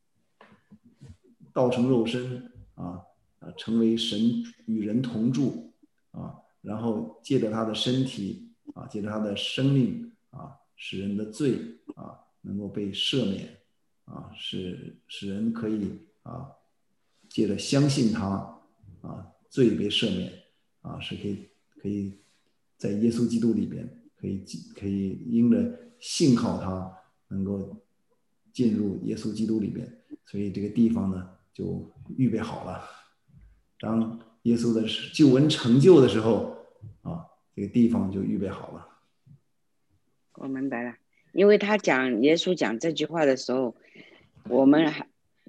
道成肉身啊，成为神与人同住啊，然后借着他的身体啊，借着他的生命啊，使人的罪啊能够被赦免啊，使使人可以啊，借着相信他啊，罪被赦免啊，是可以可以在耶稣基督里边，可以可以因着信靠他，能够进入耶稣基督里边，所以这个地方呢就预备好了。当耶稣的救恩成就的时候啊，这个地方就预备好了。 我明白了。因为他讲耶稣讲这句话的时候，我们还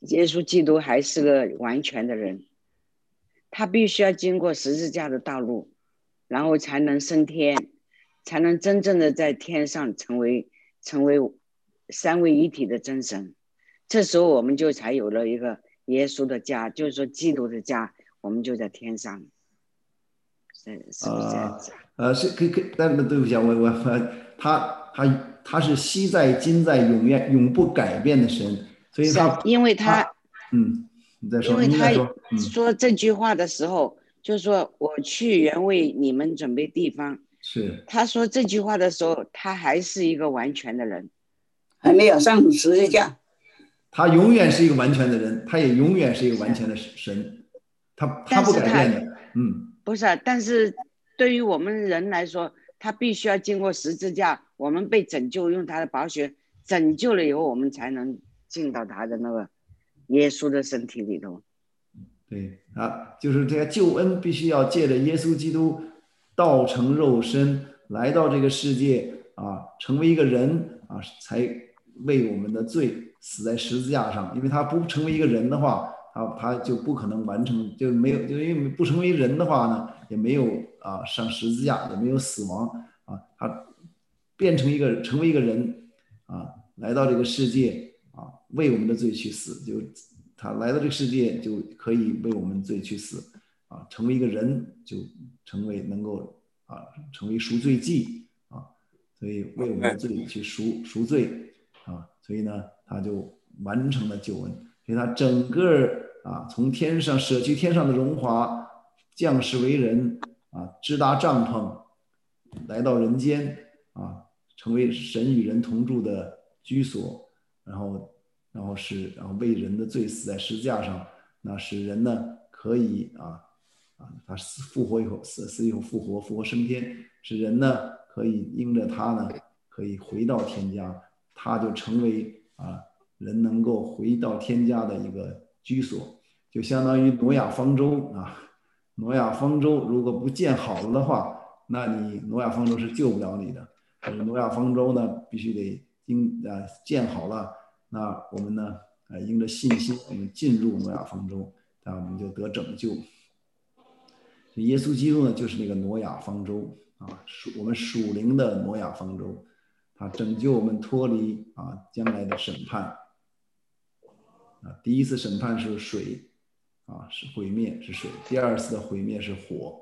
耶稣基督还是个完全的人，他必须要经过十字架的道路，然后才能升天，才能真正的在天上成为成为三位一体的真神。这时候我们就才有了一个耶稣的家，就是说基督的家，我们就在天上。是是不是这样子？ 呃，是可以可以，但是对不起啊，我我他他他是昔在今在永远永不改变的神，所以他因为他， 他嗯，你再说， 因为他说、嗯、 说这句话的时候，就是说我去原为你们准备地方。 是他说这句话的时候，他还是一个完全的人， 还没有上十字架。 他永远是一个完全的人，他也永远是一个完全的神，他他不改变的。嗯， 不是、啊，但是对于我们人来说，他必须要经过十字架，我们被拯救，用他的宝血拯救了以后，我们才能进到他的那个耶稣的身体里头。 对啊，就是这个救恩必须要借着耶稣基督道成肉身来到这个世界啊，成为一个人啊，才为我们的罪死在十字架上。因为他不成为一个人的话，他他就不可能完成，就没有，就因为不成为人的话呢，也没有啊上十字架，也没有死亡啊，他变成一个成为一个人啊，来到这个世界啊，为我们的罪去死，就他来到这个世界就可以为我们罪去死啊，成为一个人就成为能够啊成为赎罪祭啊，所以为我们的罪去赎赎罪啊，所以呢他就完成了救恩，所以他整个啊从天上舍去天上的荣华，降世为人啊，支搭帐篷来到人间啊，成为神与人同住的居所，然后然后是然后为人的罪死在十字架上，那使人呢可以啊啊他复活以后死死以后复活复活升天，使人呢可以因着他呢可以回到天家，他就成为啊人能够回到天家的一个居所，就相当于挪亚方舟啊，挪亚方舟如果不建好了的话，那你挪亚方舟是救不了你的。挪亚方舟呢必须得经啊建好了，那我们呢啊因着信心我们进入挪亚方舟，那我们就得拯救。耶稣基督呢就是那个挪亚方舟啊，属我们属灵的挪亚方舟，他拯救我们脱离啊将来的审判啊，第一次审判是水啊，是毁灭是水，第二次的毁灭是火。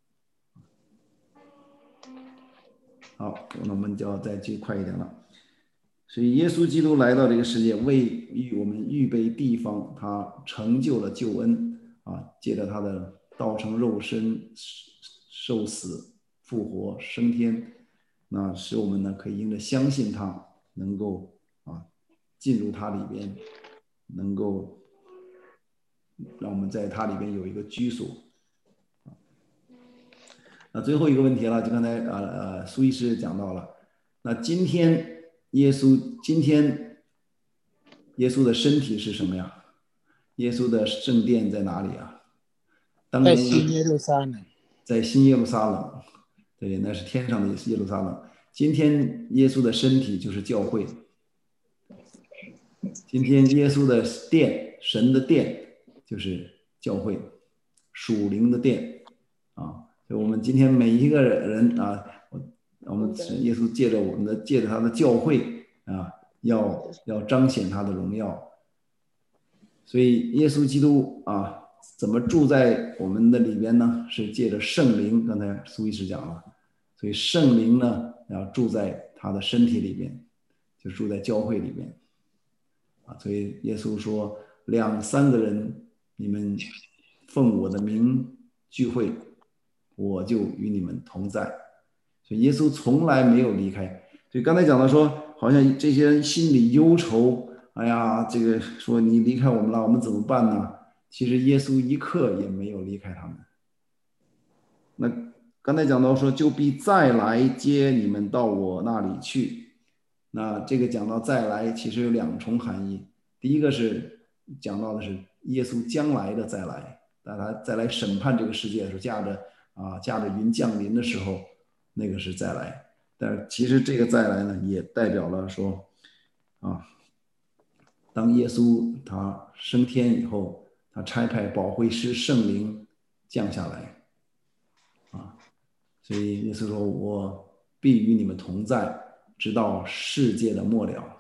好，那我们就要再继续快一点了。所以耶稣基督来到这个世界，为与我们预备地方，他成就了救恩啊，借着他的道成肉身受死复活升天，那使我们呢可以因着相信他，能够啊进入他里边，能够让我们在他里边有一个居所。那最后一个问题了，就刚才呃呃苏医师讲到了，那今天耶稣今天耶稣的身体是什么呀？耶稣的圣殿在哪里啊？当在新耶路撒冷。 在新耶路撒冷，对，那是天上的耶路撒冷。今天耶稣的身体就是教会。今天耶稣的殿，神的殿就是教会，属灵的殿啊。我们今天每一个人啊，我们耶稣借着我们的借着他的教会啊，要要彰显他的荣耀。所以耶稣基督啊，怎么住在我们的里边呢？是借着圣灵。刚才苏医师讲了，所以圣灵呢要住在他的身体里边，就住在教会里边啊。所以耶稣说，两三个人你们奉我的名聚会，我就与你们同在。所以耶稣从来没有离开。所以刚才讲到说，好像这些人心里忧愁，哎呀，这个说你离开我们了，我们怎么办呢？其实耶稣一刻也没有离开他们。那刚才讲到说，就必再来接你们到我那里去。那这个讲到再来，其实有两重含义。第一个是讲到的是耶稣将来的再来，当他再来审判这个世界的时候，驾着啊驾着云降临的时候，那个是再来。但是其实这个再来呢，也代表了说啊， 当耶稣他升天以后，他差派保惠师圣灵降下来啊，所以耶稣说：“我必与你们同在，直到世界的末了。”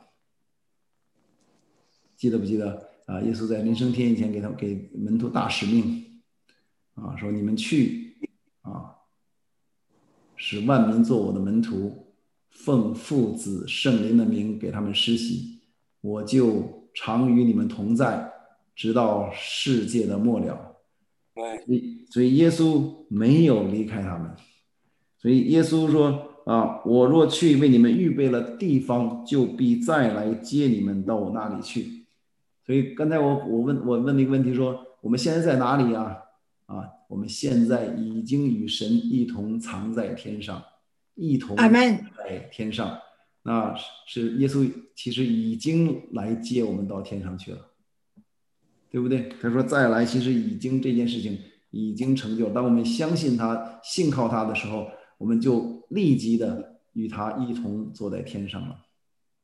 记得不记得啊？耶稣在临升天以前给他给门徒大使命啊，说你们去啊，使万民做我的门徒，奉父子圣灵的名给他们施洗，我就常与你们同在，直到世界的末了。所以耶稣没有离开他们，所以耶稣说啊，我若去为你们预备了地方，就必再来接你们到我那里去。所以刚才我我问我问了一个问题说，我们现在在哪里啊？啊，我们现在已经与神一同藏在天上，一同在天上。那是耶稣其实已经来接我们到天上去了，对不对？他说再来，其实已经这件事情已经成就。当我们相信他、信靠他的时候，我们就立即的与他一同坐在天上了。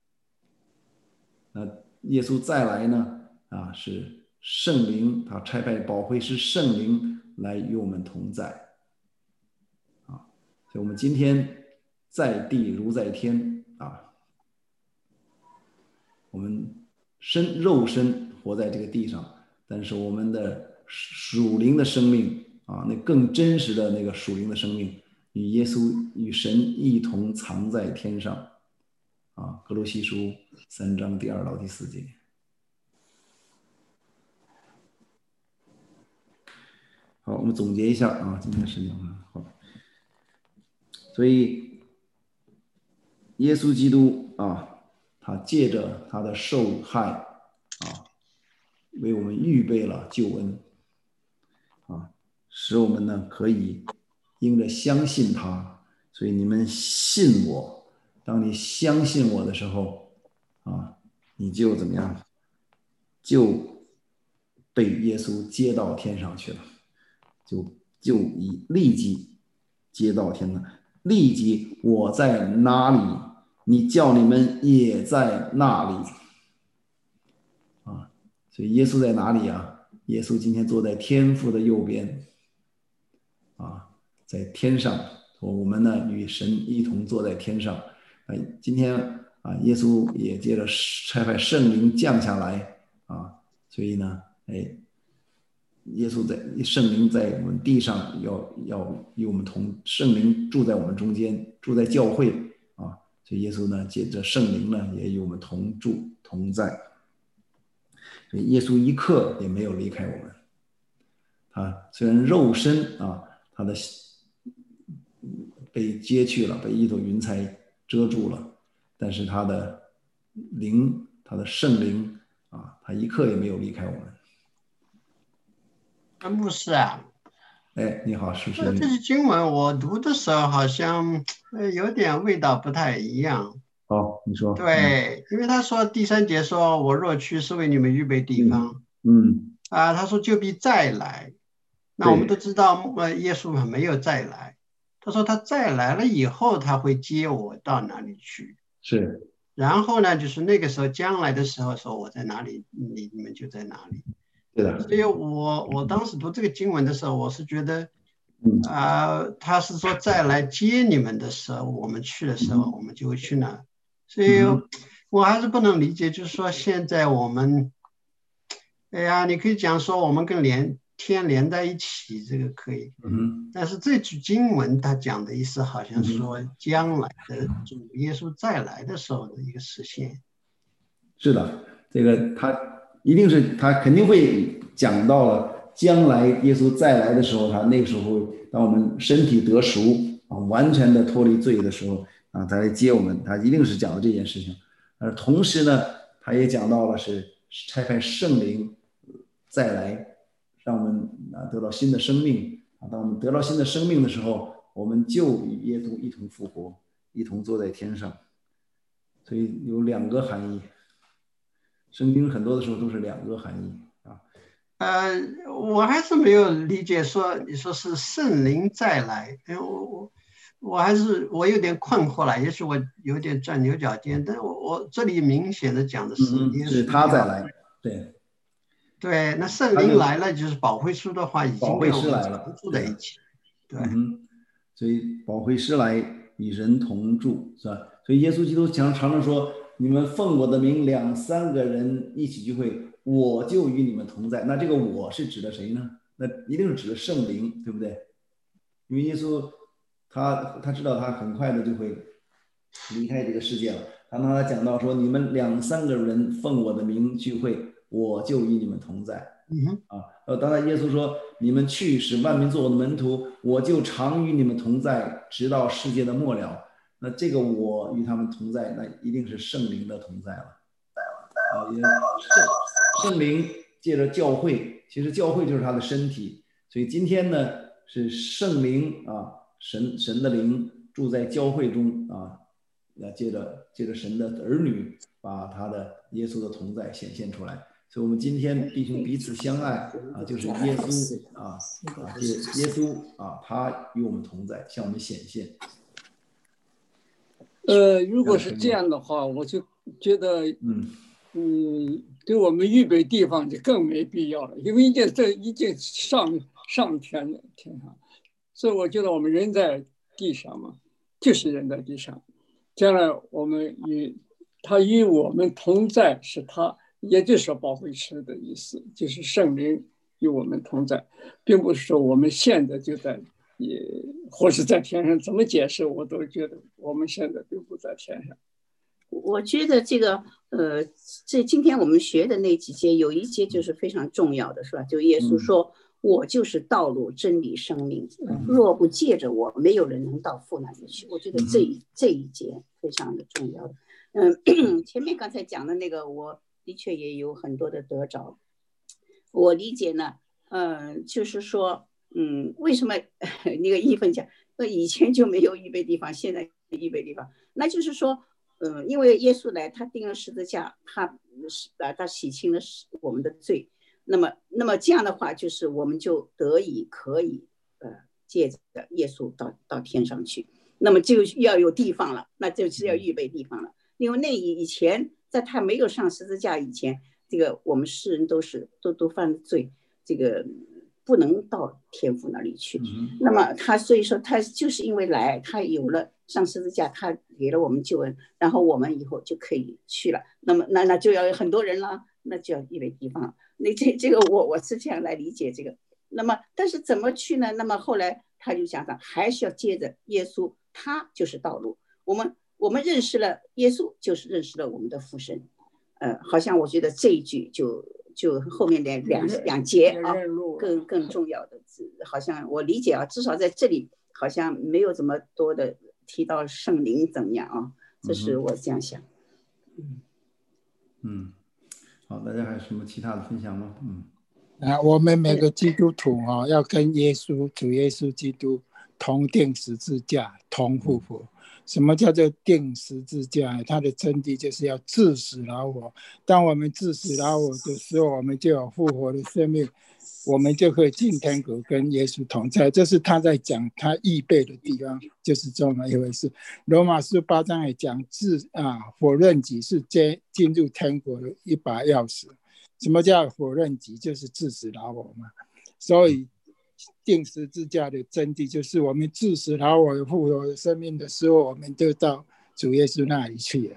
那耶稣再来呢？啊，是圣灵，他差派保惠师圣灵来与我们同在。啊，所以我们今天在地如在天啊，我们身肉身活在这个地上，但是我们的属灵的生命啊，那更真实的那个属灵的生命，与耶稣与神一同藏在天上。啊，歌罗西书三章第二到第四节。好，我们总结一下啊，今天的时间好。所以，耶稣基督啊，他借着他的受害啊，为我们预备了救恩啊，使我们呢可以因着相信他，所以你们信我。当你相信我的时候啊，你就怎么样？就被耶稣接到天上去了。就就以立即接到天堂，立即我在哪里，你叫你们也在那里啊！所以耶稣在哪里啊？耶稣今天坐在天父的右边啊，在天上，我们呢与神一同坐在天上。哎，今天啊，耶稣也接着差派圣灵降下来啊，所以呢，哎。耶稣在圣灵在我们地上要要与我们同，圣灵住在我们中间，住在教会啊，所以耶稣呢借着圣灵呢也与我们同住同在，所以耶稣一刻也没有离开我们。他虽然肉身啊，他的被接去了，被一朵云彩遮住了，但是他的灵，他的圣灵啊，他一刻也没有离开我们。 啊，牧师啊， 哎，你好，是不是？ 这些经文我读的时候好像呃有点味道不太一样。 好，你说。 对，因为他说第三节说，我若去是为你们预备地方。 嗯。 啊，他说就必再来。那我们都知道，呃，耶稣没有再来。他说他再来了以后，他会接我到哪里去？ 是。 然后呢，就是那个时候将来的时候说我在哪里，你你们就在哪里。 对的。 所以我我当时读这个经文的时候，我是觉得，啊、呃，他是说再来接你们的时候，我们去的时候，我们就会去哪。所以我还是不能理解，就是说现在我们，哎呀，你可以讲说我们跟连天连在一起，这个可以。 嗯。 但是这句经文他讲的意思，好像说将来的主耶稣再来的时候的一个实现。 是的，这个他。一定是他肯定会讲到了将来耶稣再来的时候，他那个时候当我们身体得赎啊，完全的脱离罪的时候啊，他来接我们，他一定是讲的这件事情。而同时呢，他也讲到了是差派圣灵再来，让我们啊得到新的生命啊。当我们得到新的生命的时候，我们就与耶稣一同复活，一同坐在天上。所以有两个含义。圣经很多的时候都是两个含义啊。 呃，我还是没有理解说你说是圣灵再来，因为我我还是我有点困惑了，也许我有点钻牛角尖，但我我这里明显的讲的是耶稣， 是他再来，对对，那圣灵来了，就是保惠师的话已经保惠师来了， 住在一起，对， 嗯，所以保惠师来与人同住，是吧？所以耶稣基督常常常说，你们奉我的名两三个人一起聚会，我就与你们同在。那这个我是指的谁呢？那一定是指的圣灵，对不对？因为耶稣他他知道他很快的就会离开这个世界了。当他讲到说，你们两三个人奉我的名聚会，我就与你们同在。 嗯啊，呃，当然耶稣说，你们去使万民做我的门徒，我就常与你们同在，直到世界的末了。那这个我与他们同在，那一定是圣灵的同在了。啊，也圣圣灵借着教会，其实教会就是他的身体，所以今天呢是圣灵啊，神神的灵住在教会中啊，要借着借着神的儿女把他的耶稣的同在显现出来。所以我们今天弟兄彼此相爱啊，就是耶稣啊啊，借耶稣啊，他与我们同在，向我们显现。 呃，如果是这样的话，我就觉得，嗯嗯，对我们预备地方就更没必要了，因为已经这已经上上天了天上，所以我觉得我们人在地上嘛，就是人在地上，将来我们与他与我们同在，是他，也就是保惠师的意思，就是圣灵与我们同在，并不是说我们现在就在。也或是在天上，怎么解释我都觉得我们现在并不在天上。 我觉得这个呃，这今天我们学的那几节有一节就是非常重要的，是吧？就耶稣说、嗯、我就是道路真理生命、嗯、若不借着我，没有人能到父那里去。我觉得这一、嗯、这一节非常的重要的。嗯，前面刚才讲的那个我的确也有很多的得着。我理解呢，呃，就是说嗯，为什么那个一分讲，那以前就没有预备地方，现在预备地方，那就是说，嗯，因为耶稣来，他钉了十字架，他啊，他洗清了我们的罪，那么，那么这样的话，就是我们就得以可以呃，借着耶稣到到天上去，那么就要有地方了，那就是要预备地方了。因为那以前在他没有上十字架以前，这个我们世人都是都都犯罪，这个。不能到天父那里去、嗯、那么他所以说他就是因为来他有了上十字架，他给了我们救恩，然后我们以后就可以去了，那么那那就要有很多人了，那就要预备地方。那这这个我我是这样来理解这个。那么但是怎么去呢？那么后来他就讲到还是要接着耶稣，他就是道路，我们我们认识了耶稣，就是认识了我们的父神。呃，好像我觉得这一句就就后面的两两节啊，更更重要的，好像我理解啊，至少在这里好像没有这么多的提到圣灵怎么样啊，这是我这样想。 嗯嗯，好，大家还有什么其他的分享吗？嗯啊，我们每个基督徒啊、哦，要跟耶稣主耶稣基督同钉十字架，同复活。什么叫做钉十字架？它的真谛就是要治死老我。当我们治死老我的时候，我们就有复活的生命，我们就可以进天国跟耶稣同在。这是他在讲他预备的地方，就是这么一回事。罗马书八章也讲自啊否认己是进进入天国的一把钥匙。什么叫否认己？就是治死老我嘛。所以钉十字架的真谛就是我们治死老我复活的生命的时候，我们就到主耶稣那里去了。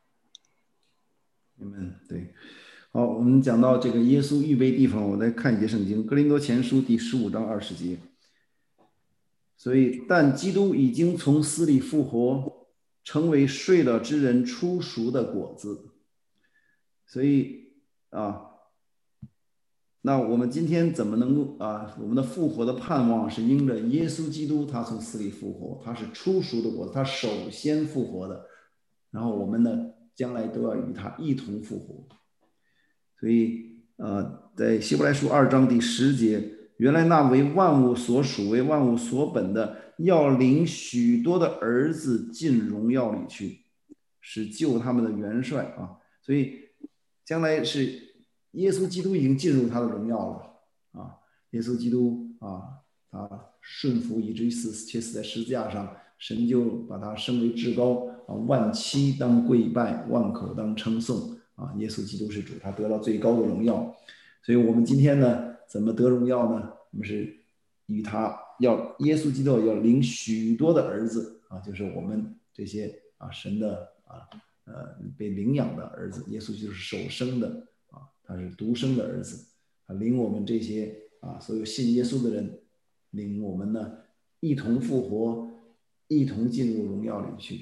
你们对，好，我们讲到这个耶稣预备地方，我再看一节圣经，哥林多前书第十五章二十节。所以，但基督已经从死里复活，成为睡了之人初熟的果子。所以啊。那我们今天怎么能够啊？我们的复活的盼望是因着耶稣基督，他从死里复活，他是初熟的果子，他首先复活的，然后我们呢，将来都要与他一同复活。所以，呃，在希伯来书二章第十节，原来那为万物所属、为万物所本的，要领许多的儿子进荣耀里去，是救他们的元帅啊。所以，将来是。耶稣基督已经进入他的荣耀了啊！耶稣基督啊，他顺服以至于死，且死在十字架上， 神就把他升为至高啊，万膝当跪拜，万口当称颂啊，耶稣基督是主，他得到最高的荣耀。所以我们今天呢，怎么得荣耀呢？我们是与他要耶稣基督要领许多的儿子啊，就是我们这些啊神的啊呃被领养的儿子，耶稣就是首生的啊，他是独生的儿子啊，领我们这些啊所有信耶稣的人，领我们呢一同复活，一同进入荣耀里去。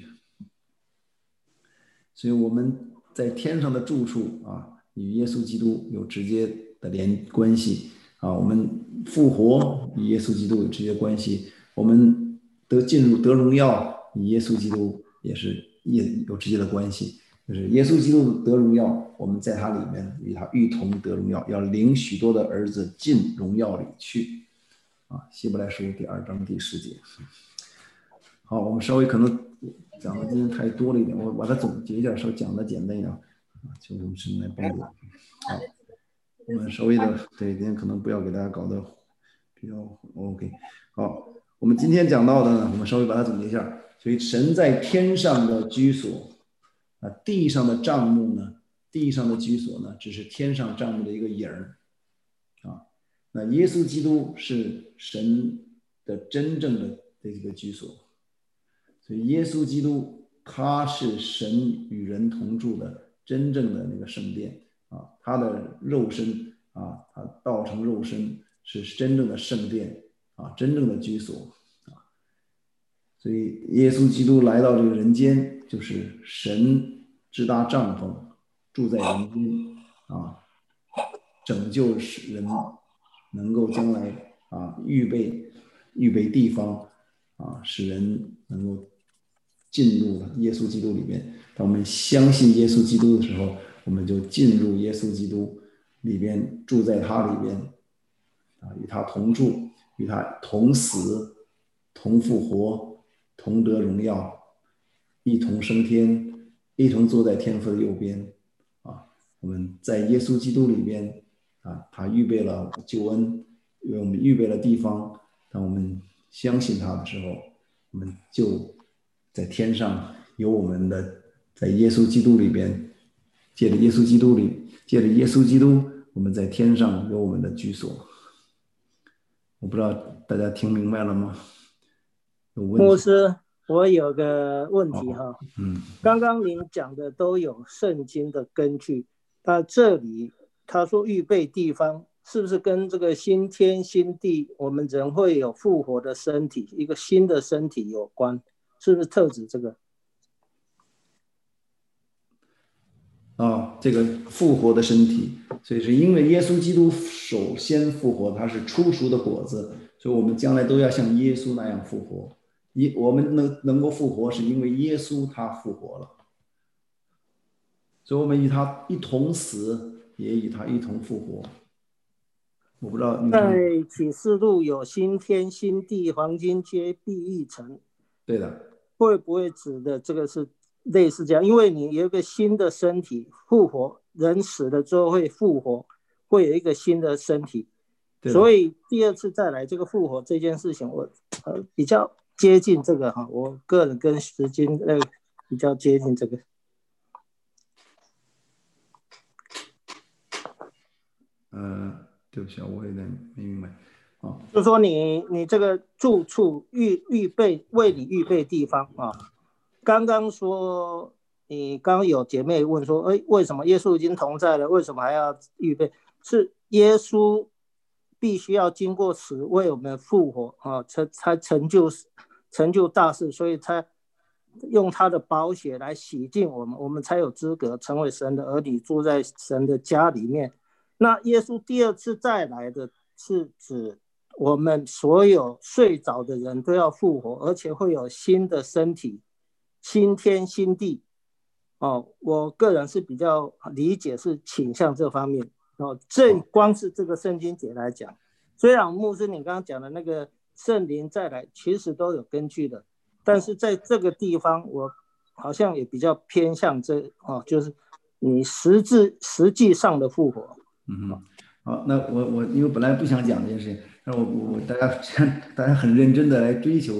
所以我们在天上的住处啊，与耶稣基督有直接的连关系啊，我们复活与耶稣基督有直接关系，我们得进入得荣耀与耶稣基督也是也有直接的关系，就是耶稣基督得荣耀，我们在他里面与他一同得荣耀，要领许多的儿子进荣耀里去啊。希伯来书第二章第十节。好，我们稍微可能讲的今天太多了一点，我把它总结一下，稍微讲的简单一点啊，求我们神来帮助。好，我们稍微的对今天可能不要给大家搞得比较 OK。好，我们今天讲到的呢，我们稍微把它总结一下。所以神在天上的居所啊，地上的帐幕呢，地上的居所呢，只是天上帐幕的一个影儿啊。那耶稣基督是神的真正的这个居所。所以耶稣基督他是神与人同住的真正的那个圣殿啊，他的肉身啊，他道成肉身是真正的圣殿啊，真正的居所啊。所以耶稣基督来到这个人间，就是神支搭帐篷住在人间啊，拯救人能够将来啊预备预备地方啊，使人能够进入耶稣基督里面。当我们相信耶稣基督的时候，我们就进入耶稣基督里边，住在他里边啊，与他同住，与他同死，同复活，同得荣耀，一同升天，一同坐在天父的右边啊。我们在耶稣基督里边啊，他预备了救恩，为我们预备了地方。当我们相信他的时候，我们就在天上有我们的，在耶稣基督里边，借着耶稣基督里，借着耶稣基督，我们在天上有我们的居所。我不知道大家听明白了吗？有问题？ 牧师，我有个问题哈， 哦、嗯， 刚刚您讲的都有圣经的根据，那这里他说预备地方，是不是跟这个新天新地，我们人会有复活的身体，一个新的身体有关？是不是特指这个？ 啊，这个复活的身体，所以是因为耶稣基督首先复活，他是初熟的果子，所以我们将来都要像耶稣那样复活。一我们能能够复活，是因为耶稣他复活了，所以我们与他一同死，也与他一同复活。我不知道在启示录有新天新地，黄金皆必异成。 对的， 会不会指的这个是类似这样？因为你有一个新的身体复活，人死了之后会复活，会有一个新的身体，所以第二次再来这个复活这件事情，我呃比较接近这个哈，我个人跟时间呃比较接近这个。 呃，对不起啊，我有点没明白。哦、 就说你你这个住处预预备为你预备地方啊，刚刚说你刚刚有姐妹问说，哎，为什么耶稣已经同在了，为什么还要预备？是耶稣必须要经过死为我们复活啊，才才成就成就大事，所以才用他的宝血来洗净我们，我们才有资格成为神的儿女，住在神的家里面。那耶稣第二次再来的是指我们所有睡着的人都要复活，而且会有新的身体，新天新地。哦，我个人是比较理解是倾向这方面。哦，这光是这个圣经节来讲，虽然牧师你刚刚讲的那个圣灵再来其实都有根据的，但是在这个地方我好像也比较偏向这哦，就是你实质实际上的复活。 嗯哼，好，那我我因为本来不想讲这件事情，但我我大家大家很认真的来追求，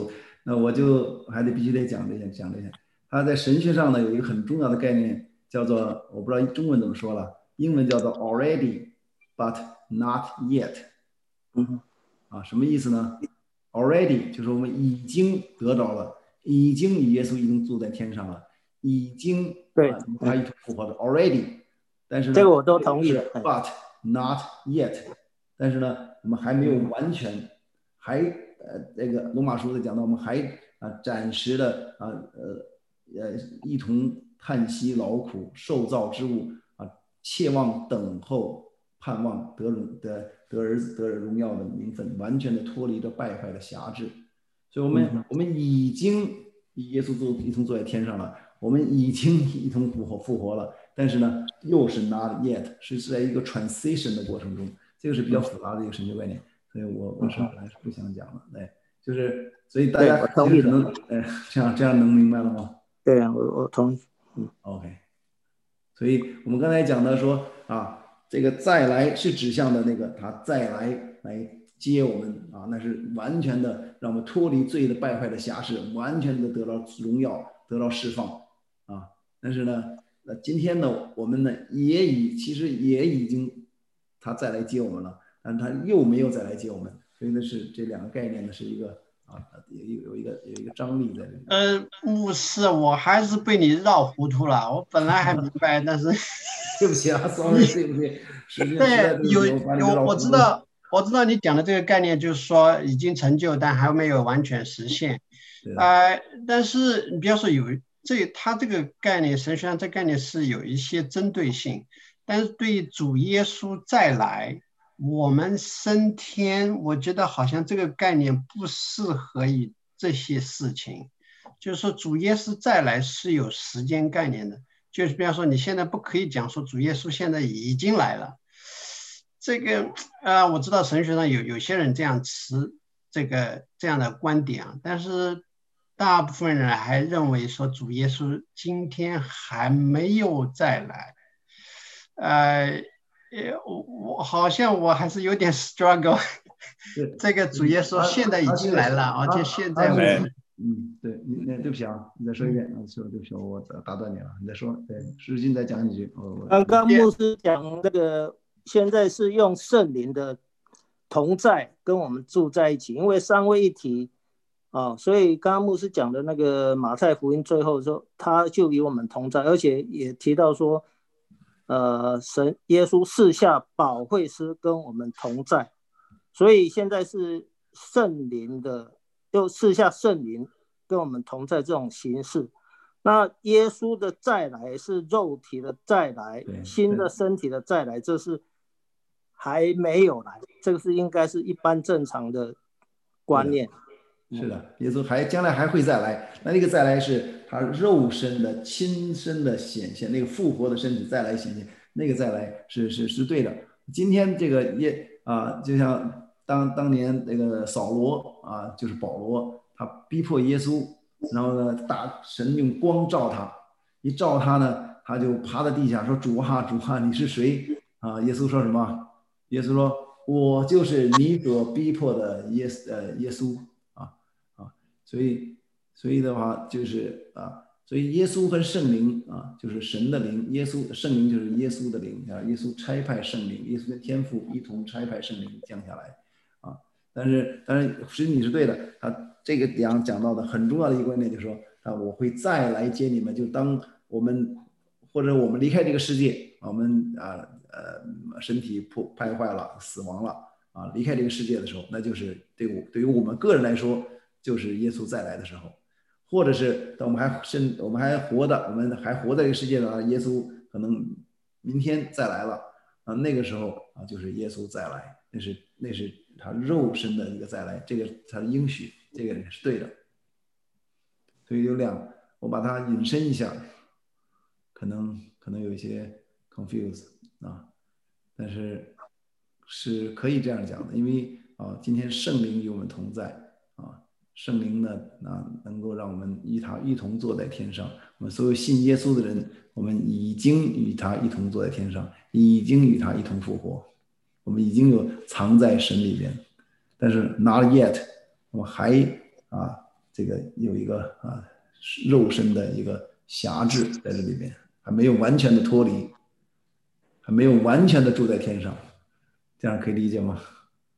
那我就还得必须得讲这些，讲这些。他在神学上呢有一个很重要的概念，叫做我不知道中文怎么说了，英文叫做 already but not yet。 嗯， 啊，什么意思呢 ？already 就是我们已经得着了，已经与耶稣已经坐在天上了，已经对啊与他一同复活的 already。但是呢， 这个我都同意。 But not yet。但是呢，我们还没有完全，还呃这个罗马书的讲到，我们还啊暂时的啊呃呃一同叹息劳苦，受造之物啊，切望等候，盼望得荣得得儿子得荣耀的名分，完全的脱离这败坏的辖制。所以我们、嗯、我们已经与耶稣坐一同坐在天上了，我们已经一同复活复活了。但是呢，又是 not yet， 是在一个 transition 的过程中。这个是比较复杂的一个神学概念，所以我我是本来是不想讲的，对，就是所以大家其实可能，哎，这样这样能明白了吗？ 对啊，我我同意，嗯 ，OK。所以我们刚才讲的说啊，这个再来是指向的那个他再来来接我们啊，那是完全的让我们脱离罪的败坏的辖制，完全的得到荣耀，得到释放啊。但是呢，那今天呢，我们呢也已其实也已经。他再来接我们了，但是他又没有再来接我们，所以呢是这两个概念呢是一个啊有有一个有一个张力在这里。 呃，牧师，我还是被你绕糊涂了，我本来还明白，但是对不起啊 ，sorry， 对不起。 对，有有我知道我知道你讲的这个概念就是说已经成就，但还没有完全实现。呃，但是你比方说有这他这个概念，神学上这个概念是有一些针对性。但是对主耶稣再来，我们升天，我觉得好像这个概念不适合于这些事情。就是说主耶稣再来是有时间概念的，就是比方说你现在不可以讲说主耶稣现在已经来了。这个呃，我知道神学上有有些人这样持这个这样的观点啊，但是大部分人还认为说主耶稣今天还没有再来。呃，我我好像我还是有点 struggle。这个主耶稣现在已经来了，而且现在我嗯，对，你那对不起啊，你再说一遍啊，说对不起，我打断你了，你再说，对，诗经再讲几句。 刚刚牧师讲这个，现在是用圣灵的同在跟我们住在一起，因为三位一体啊、哦，所以刚刚牧师讲的那个马太福音最后说，他就与我们同在，而且也提到说。呃，神耶稣赐下保惠师跟我们同在，所以现在是圣灵的，又赐下圣灵跟我们同在这种形式。那耶稣的再来是肉体的再来，新的身体的再来，这是还没有来，这个是应该是一般正常的观念。 是的，耶稣还将来还会再来，那那个再来是他肉身的亲身的显现，那个复活的身体再来显现，那个再来是是是对的。今天这个耶啊，就像当当年那个扫罗啊，就是保罗，他逼迫耶稣，然后呢，大神用光照他，一照他呢，他就趴在地下说：“主啊，主啊，你是谁？”啊，耶稣说什么？耶稣说：“我就是你所逼迫的耶呃耶稣。”所以，所以的话就是啊，所以耶稣和圣灵啊，就是神的灵，耶稣圣灵就是耶稣的灵啊，耶稣差派圣灵，耶稣跟天父一同差派圣灵降下来啊。但是，但是实际你是对的，他这个讲讲到的很重要的一个观点就是说啊，我会再来接你们，就当我们或者我们离开这个世界，我们啊呃身体破败坏了，死亡了啊，离开这个世界的时候，那就是对我对于我们个人来说。就是耶稣再来的时候，或者是等我们还身我们还活的，我们还活在这个世界上，耶稣可能明天再来了啊，那个时候啊，就是耶稣再来，那是那是他肉身的一个再来，这个他的应许，这个是对的。所以有两，我把它引申一下，可能可能有一些 confuse 啊，但是是可以这样讲的，因为啊，今天圣灵与我们同在啊。圣灵呢，啊，能够让我们与他一同坐在天上。我们所有信耶稣的人，我们已经与他一同坐在天上，已经与他一同复活。我们已经有藏在神里边，但是 not yet， 我们还啊， 这个有一个啊肉身的一个辖制在这里边，还没有完全的脱离，还没有完全的住在天上，这样可以理解吗？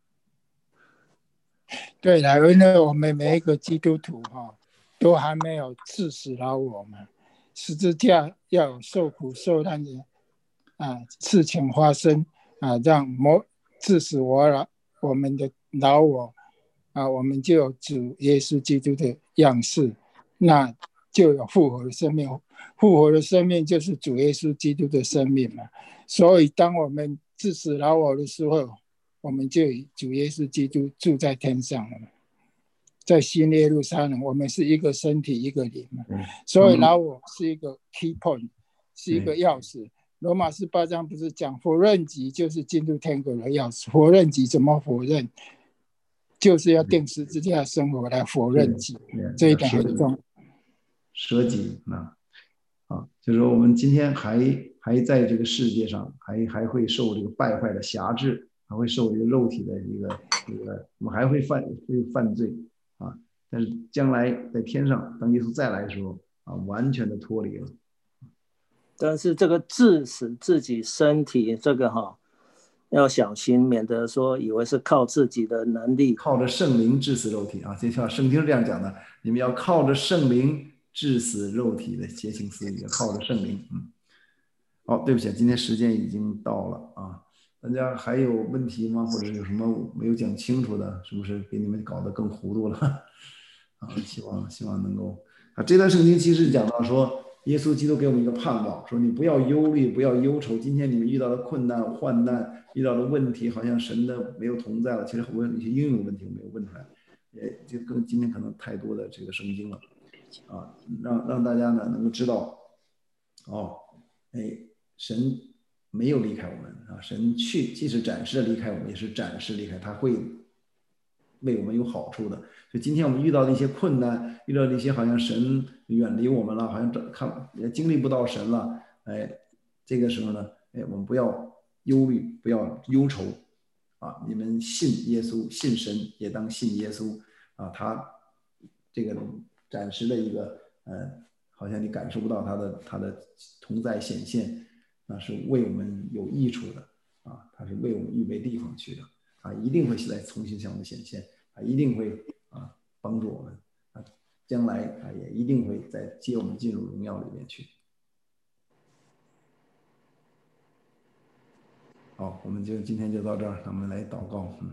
对了，因为我们每一个基督徒哈，都还没有致死了我们，十字架要有受苦受难的啊事情发生啊，让魔致死我了我们的老我啊，我们就有主耶稣基督的样式，那就有复活的生命。复活的生命就是主耶稣基督的生命嘛。所以当我们致死老我的时候，我们就与主耶稣基督住在天上了嘛。在新耶路撒冷，我们是一个身体一个灵嘛，所以老我是一个 key point， 是一个钥匙。罗马十八章不是讲否认己就是进入天国的钥匙？否认己怎么否认？就是要定十字架生活来否认己，这一点很重要。 舍己啊，啊，就是说我们今天还还在这个世界上，还还会受这个败坏的辖制，还会受这个肉体的一个一个，我们还会犯会犯罪啊。但是将来在天上，当耶稣再来的时候啊，完全的脱离了。 但是这个致死自己身体，这个哈、哦、要小心，免得说以为是靠自己的能力， 靠着圣灵致死肉体啊。这条圣经是这样讲的，你们要靠着圣灵致死肉体的邪情私欲，靠着圣灵。嗯，好，对不起，今天时间已经到了啊，大家还有问题吗？或者有什么没有讲清楚的？是不是给你们搞得更糊涂了？啊，希望希望能够啊，这段圣经其实讲到说，耶稣基督给我们一个盼望，说你不要忧虑，不要忧愁。今天你们遇到的困难、患难，遇到的问题，好像神的没有同在了。其实我有一些应用问题我没有问出来，也就跟今天可能太多的这个圣经了啊，让让大家呢能够知道，哦，哎，神没有离开我们啊，神去既是暂时的离开我们，也是暂时离开，他会为我们有好处的。所以今天我们遇到的一些困难，遇到的一些好像神远离我们了，好像看也经历不到神了，哎，这个时候呢，哎，我们不要忧虑，不要忧愁啊！你们信耶稣，信神也当信耶稣啊！他这个暂时的一个呃，好像你感受不到他的他的同在显现，那是为我们有益处的啊！他是为我们预备地方去的啊！一定会再重新向我们显现啊！一定会啊帮助我们啊！将来啊也一定会再接我们进入荣耀里面去。好，我们就今天就到这儿，咱们来祷告。嗯，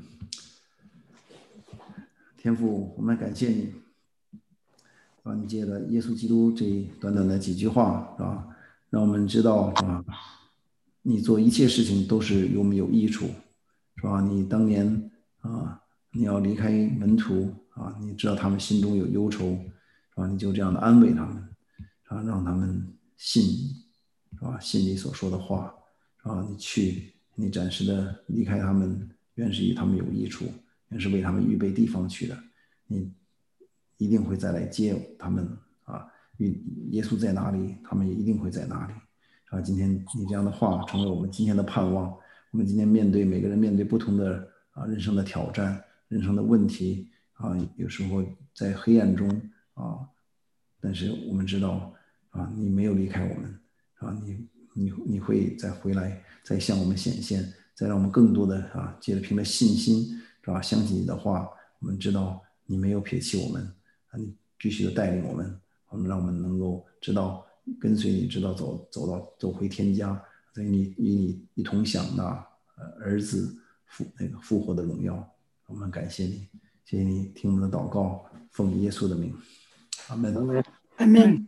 天父，我们感谢你，啊，你借着耶稣基督这短短的几句话，啊，让我们知道啊，你做一切事情都是有没有益处，是吧？你当年啊，你要离开门徒啊，你知道他们心中有忧愁，是吧？你就这样的安慰他们，啊，让他们信，是吧？信你所说的话，啊，你去。你暂时的离开他们，原是与他们有益处，原是为他们预备地方去的。你一定会再来接他们啊！与耶稣在哪里，他们也一定会在哪里啊！今天你这样的话成为我们今天的盼望。我们今天面对每个人面对不同的啊人生的挑战、人生的问题啊，有时候在黑暗中啊，但是我们知道啊，你没有离开我们啊，你你你会再回来。再向我们显现，再让我们更多的啊，借着凭着信心，是吧？相信你的话，我们知道你没有撇弃我们，啊，你继续的带领我们，我们让我们能够知道跟随你，知道走走到走回天家，在你与你一同享那呃儿子复那个复活的荣耀。我们感谢你，谢谢你听我们的祷告，奉耶稣的名，阿门。 阿门。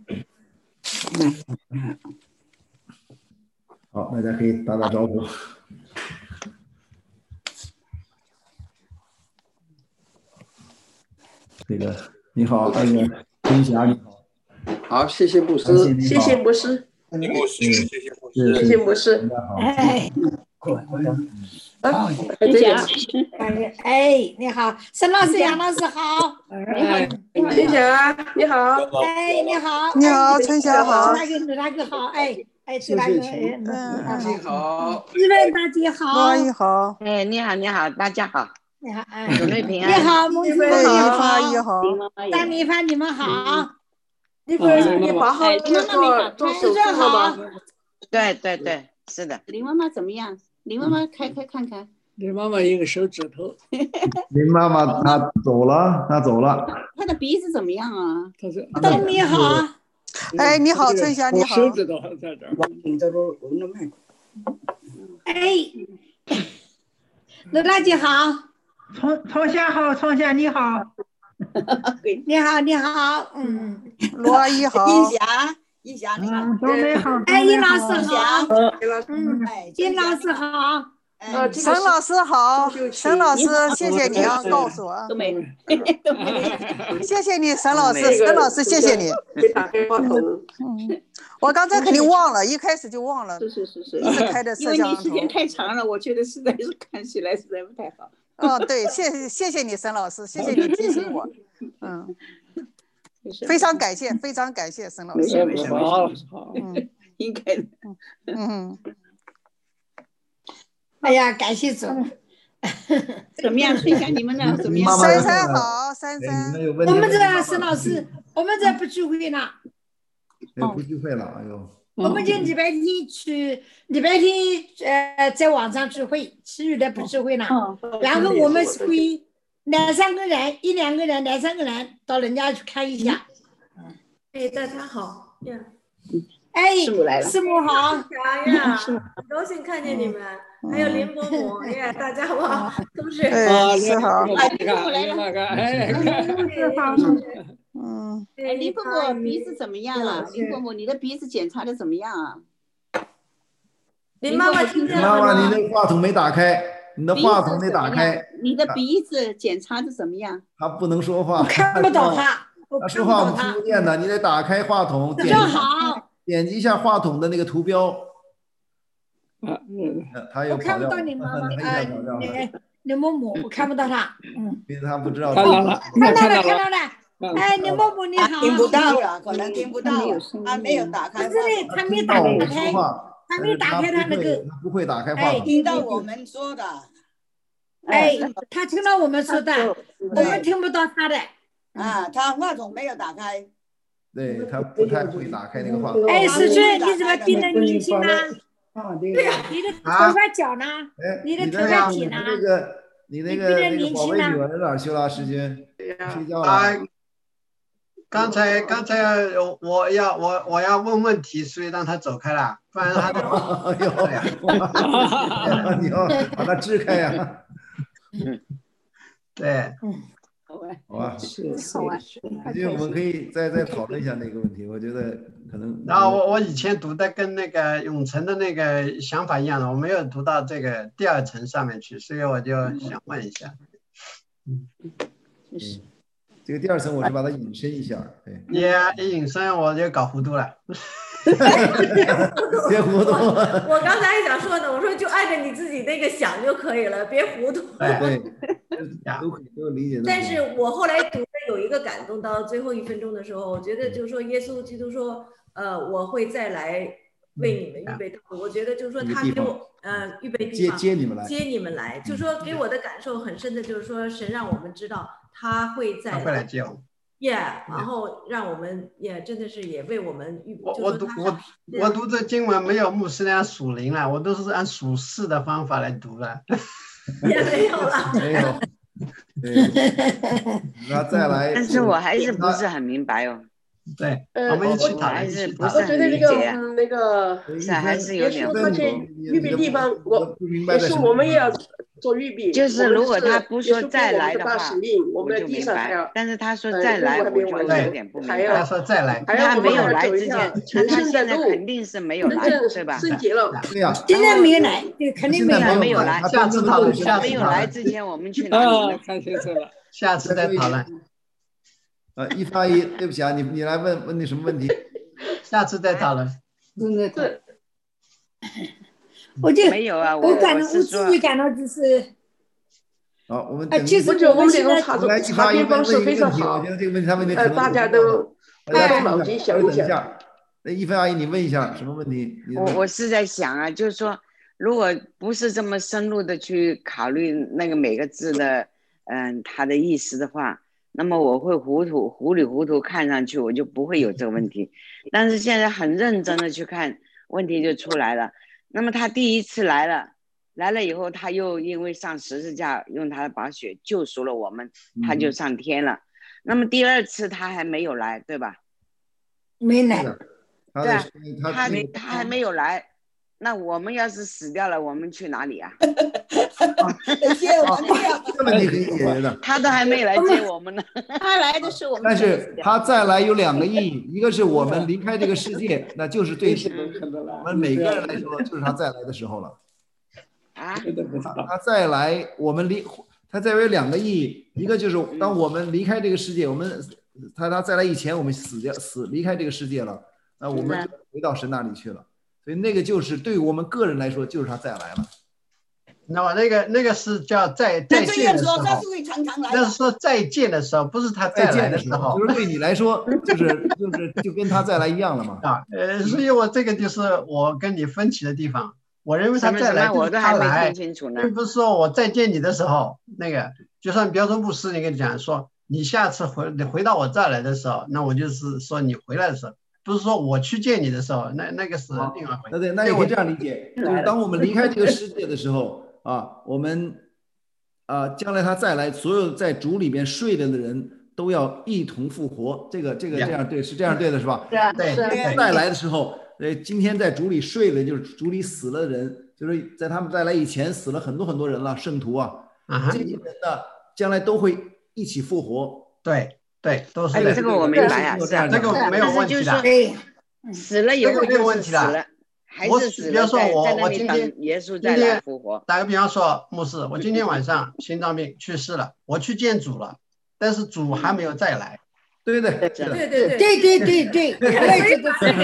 好，大家可以打打招呼。这个你好，那个春霞你好。 好，谢谢牧师， 谢谢牧师， 谢谢牧师，谢谢牧师， 谢谢牧师。 大家好。 哎， 啊， 春霞，哎，你好，沈老师、杨老师好。你好， 春霞，你好。 哎，你好， 你好，春霞好。 那个那个好，哎。哎，对那个， 大姐好， 日本大姐好， 阿姨好， 哎，你好，你好，大家好。 你好，哎， 主内平安。 你好，孟子哎，一好， 发一好， 张丽芳，你们好。 你不是你八号做做手术了吗？ 对对对，是的。 林妈妈怎么样？林妈妈开开看看。 林妈妈一个手指头。 林妈妈她走了，她走了。 她的鼻子怎么样啊？ 她是。 东你好。 哎，你好，春霞，你好。 手指头还在这儿。 哎，罗大姐好。 从从下好，从下你好。 你好，你好，嗯， 罗阿姨好。 音霞，音霞你好。 东北好。 哎，尹老师好。 嗯， 尹老师好。 呃， 沈老师好，沈老师，谢谢你啊，告诉我。 都没， 谢谢你，沈老师，沈老师，谢谢你。嗯，我刚才肯定忘了，一开始就忘了。 是是是是。 一直开的摄像头。 因为你时间太长了，我觉得实在是看起来实在不太好。 哦，对，谢谢谢谢你，沈老师，谢谢你提醒我。嗯，非常感谢，非常感谢沈老师。 没事没事，好，好， 嗯， 应该的。 嗯。 哎呀，感谢主。 怎么样？春霞，你们那怎么样？ 珊珊好，珊珊。 我们这沈老师，我们这不聚会了。 哎，不聚会了，哎呦。 我们就礼拜天去，礼拜天呃在网上聚会，其余的不聚会了。然后我们是会两三个人，一两个人，两三个人到人家去看一下。 哎，大家好呀。 哎， 师母来了， 师母好呀，很高兴看见你们，还有林伯母呀，大家哇，都是哎，是好， 哎，林伯母来了， 哎， 嗯， 哎，林伯母鼻子怎么样啊？林伯母，你的鼻子检查的怎么样啊？ 林妈妈听见了吗？妈妈，你那个话筒没打开，你的话筒没打开。 你的鼻子检查的怎么样？ 他不能说话， 看不懂他， 他说话我们听不见的，你得打开话筒，点正好。 点击一下话筒的那个图标。 啊，嗯， 他有我看不到你妈妈，呃，你你某某，我看不到他，嗯， 因为他不知道。 看到了， 看到了，看到了。哎，你某某你好。 听不到了，可能听不到了，他没有打开。 不是的，他没打开，他没打开他那个。 他不会打开话筒。 听到我们说的。 哎，他听到我们说的，我们听不到他的。 啊，他话筒没有打开。 对他不太会打开那个话筒。 哎，思春，你怎么变得年轻了？对呀，你的头发脚呢？你的头发体呢？ 那个你那个那个宝贝女儿哪去了？时间睡觉了。 刚才刚才我要我我要问问题，所以让他走开了，不然他哎呦，你要把他支开呀。 对。 好吧， 是好啊， 我觉得我们可以再再讨论一下那个问题。我觉得可能。 然后我我以前读的跟那个永成的那个想法一样的，我没有读到这个第二层上面去，所以我就想问一下。 嗯，嗯，这个第二层我是把它引申一下，对。 也一引申我就搞糊涂了。 别糊涂。 我刚才还想说呢，我说就按着你自己那个想就可以了，别糊涂。 对。都可以都理解。 但是我后来读的有一个感动，到最后一分钟的时候，我觉得就是说，耶稣基督说，呃，我会再来为你们预备道路。我觉得就是说，他给我呃预备地方， 接接你们来， 接你们来。就是说，给我的感受很深的，就是说，神让我们知道他会再来接我。 Yeah， 然后让我们也真的是也为我们预。 我我读我我读这经文没有牧师那样属灵了，我都是按属世的方法来读的。 也没有了， 没有。对，那再来。 但是我还是不是很明白哦。 对， 呃， 我们一起讨论。还是不我是很理解。 嗯，那个是还是有点他去预备地方，我也是我们也要做预备。 就是如果他不说再来的话， 我们的地上还要。 但是他说再来，我就有点不明白。 他说再来， 他没有来之前，他现在肯定是没有来，对吧？ 圣洁了， 对呀， 现在没有来，对，肯定没有没有来。 下次讨论，下次没有来之前，我们去哪里呢？ 看清楚了， 下次再讨论。 呃，一发一，对不起啊，你你来问问你什么问题？ 下次再讨论。 对， 我就没有啊， 我感到我自己感到就是。 好，我们啊，其实我们这种查查询方式非常好。 我觉得这个问题他问的呃，大家都动脑筋想一想。 那一芬阿姨，你问一下什么问题？ 我我是在想啊，就是说， 如果不是这么深入的去考虑那个每个字的，嗯，它的意思的话，那么我会糊涂糊里糊涂看上去，我就不会有这个问题。但是现在很认真的去看，问题就出来了。那么他第一次来了，来了以后，他又因为上十字架，用他的宝血救赎了我们，他就上天了。嗯、那么第二次他还没有来，对吧？ 没来。 对啊，他他他还没有来。那我们要是死掉了，我们去哪里啊？ 接我们掉， 这问题可以解决的。 他都还没来接我们呢， 他来的是我们。 但是他再来有两个意义，一个是我们离开这个世界，那就是对我们每个人来说，就是他再来的时候了。 啊， 他再来，我们离他再有两个意义，一个就是当我们离开这个世界，我们他他再来以前，我们死掉死离开这个世界了，那我们就回到神那里去了。所以那个就是对于我们个人来说，就是他再来了。 那么那个那个是叫再再见的时候，那是说再见的时候，不是他再来的时候。 就是对你来说，就是就是就跟他再来一样了嘛。 啊，呃，所以我这个就是我跟你分歧的地方。我认为他再来就是他来，并不是说我再见你的时候，那个就算比方说牧师你跟你讲说，你下次回你回到我这儿来的时候，那我就是说你回来的时候。不是说我去见你的时候，那那个是另外回事。 对，那也可以这样理解，就是当我们离开这个世界的时候啊，我们啊，将来他再来，所有在主里边睡了的人都要一同复活。这个这个这样对，是这样对的，是吧？ 对对。 再来的时候，呃，今天在主里睡了，就是主里死了的人，就是在他们再来以前死了很多很多人了，圣徒啊，这些人呢，将来都会一起复活。 对。对，都是哎，这个我明白啊，是啊， 这个没有问题的。 死了以后没有问题的，还是死了。 比方说我我今天耶稣再来复活。 打个比方说，牧师，我今天晚上心脏病去世了，我去见主了，但是主还没有再来。 对对对对对对对对对，对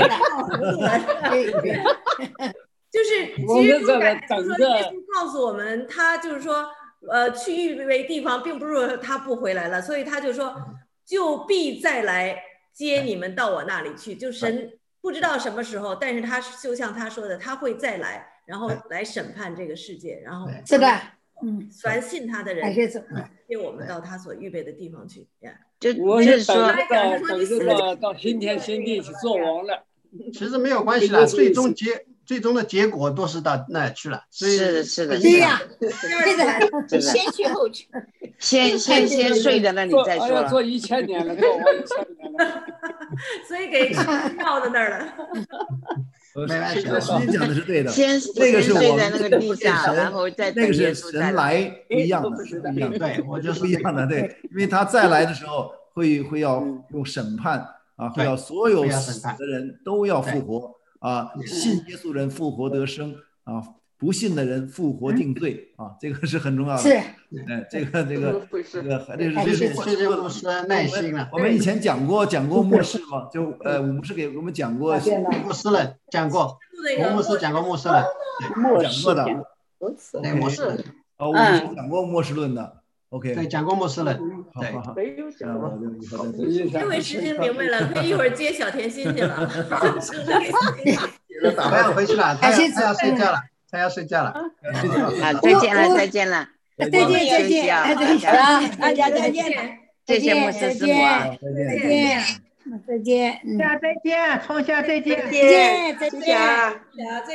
对， 就是其实不敢说耶稣告诉我们，他就是说，呃，去预备地方，并不是说他不回来了，所以他就说。就必再来接你们到我那里去，就神不知道什么时候，但是他就像他说的，他会再来，然后来审判这个世界，然后是的，嗯， 凡信他的人接我们到他所预备的地方去。 就我是说，等这个到新天新地去做王了。 其实没有关系啦，最终结最终的结果都是到那去了。 是的，是的， 对呀， 对的，先去后去。 先先先睡在那里再说了。 做一千年了，做我一千年了， 所以给绕到那儿了。 没关系， 时间讲的是对的。 先那个是我在那个地上，然后再那个是神来不一样的，不一样的。 对，我就是不一样的，对，因为他再来的时候会会要用审判啊，会要所有死的人都要复活啊，信耶稣人复活得生啊。不信的人复活定罪啊，这个是很重要的。 是， 哎，这个这个这个这是这是谢谢牧师耐心了。 我们以前讲过讲过牧师嘛，就呃，我们是给我们讲过牧师论，讲过，我牧师讲过牧师论， 讲过的。 对，牧师。 哦，我们是讲过末世论的。OK。 对，讲过末世论。对。 没有讲过。这位师兄明白了，他一会儿接小甜心去了。 他要回去了，他要他要睡觉了。他要睡觉了， 啊！再见了，再见了， 再见，再见， 大家再见， 谢谢牧师师母， 再见，再见， 下再见，创下再见， 再见，再见， 再见。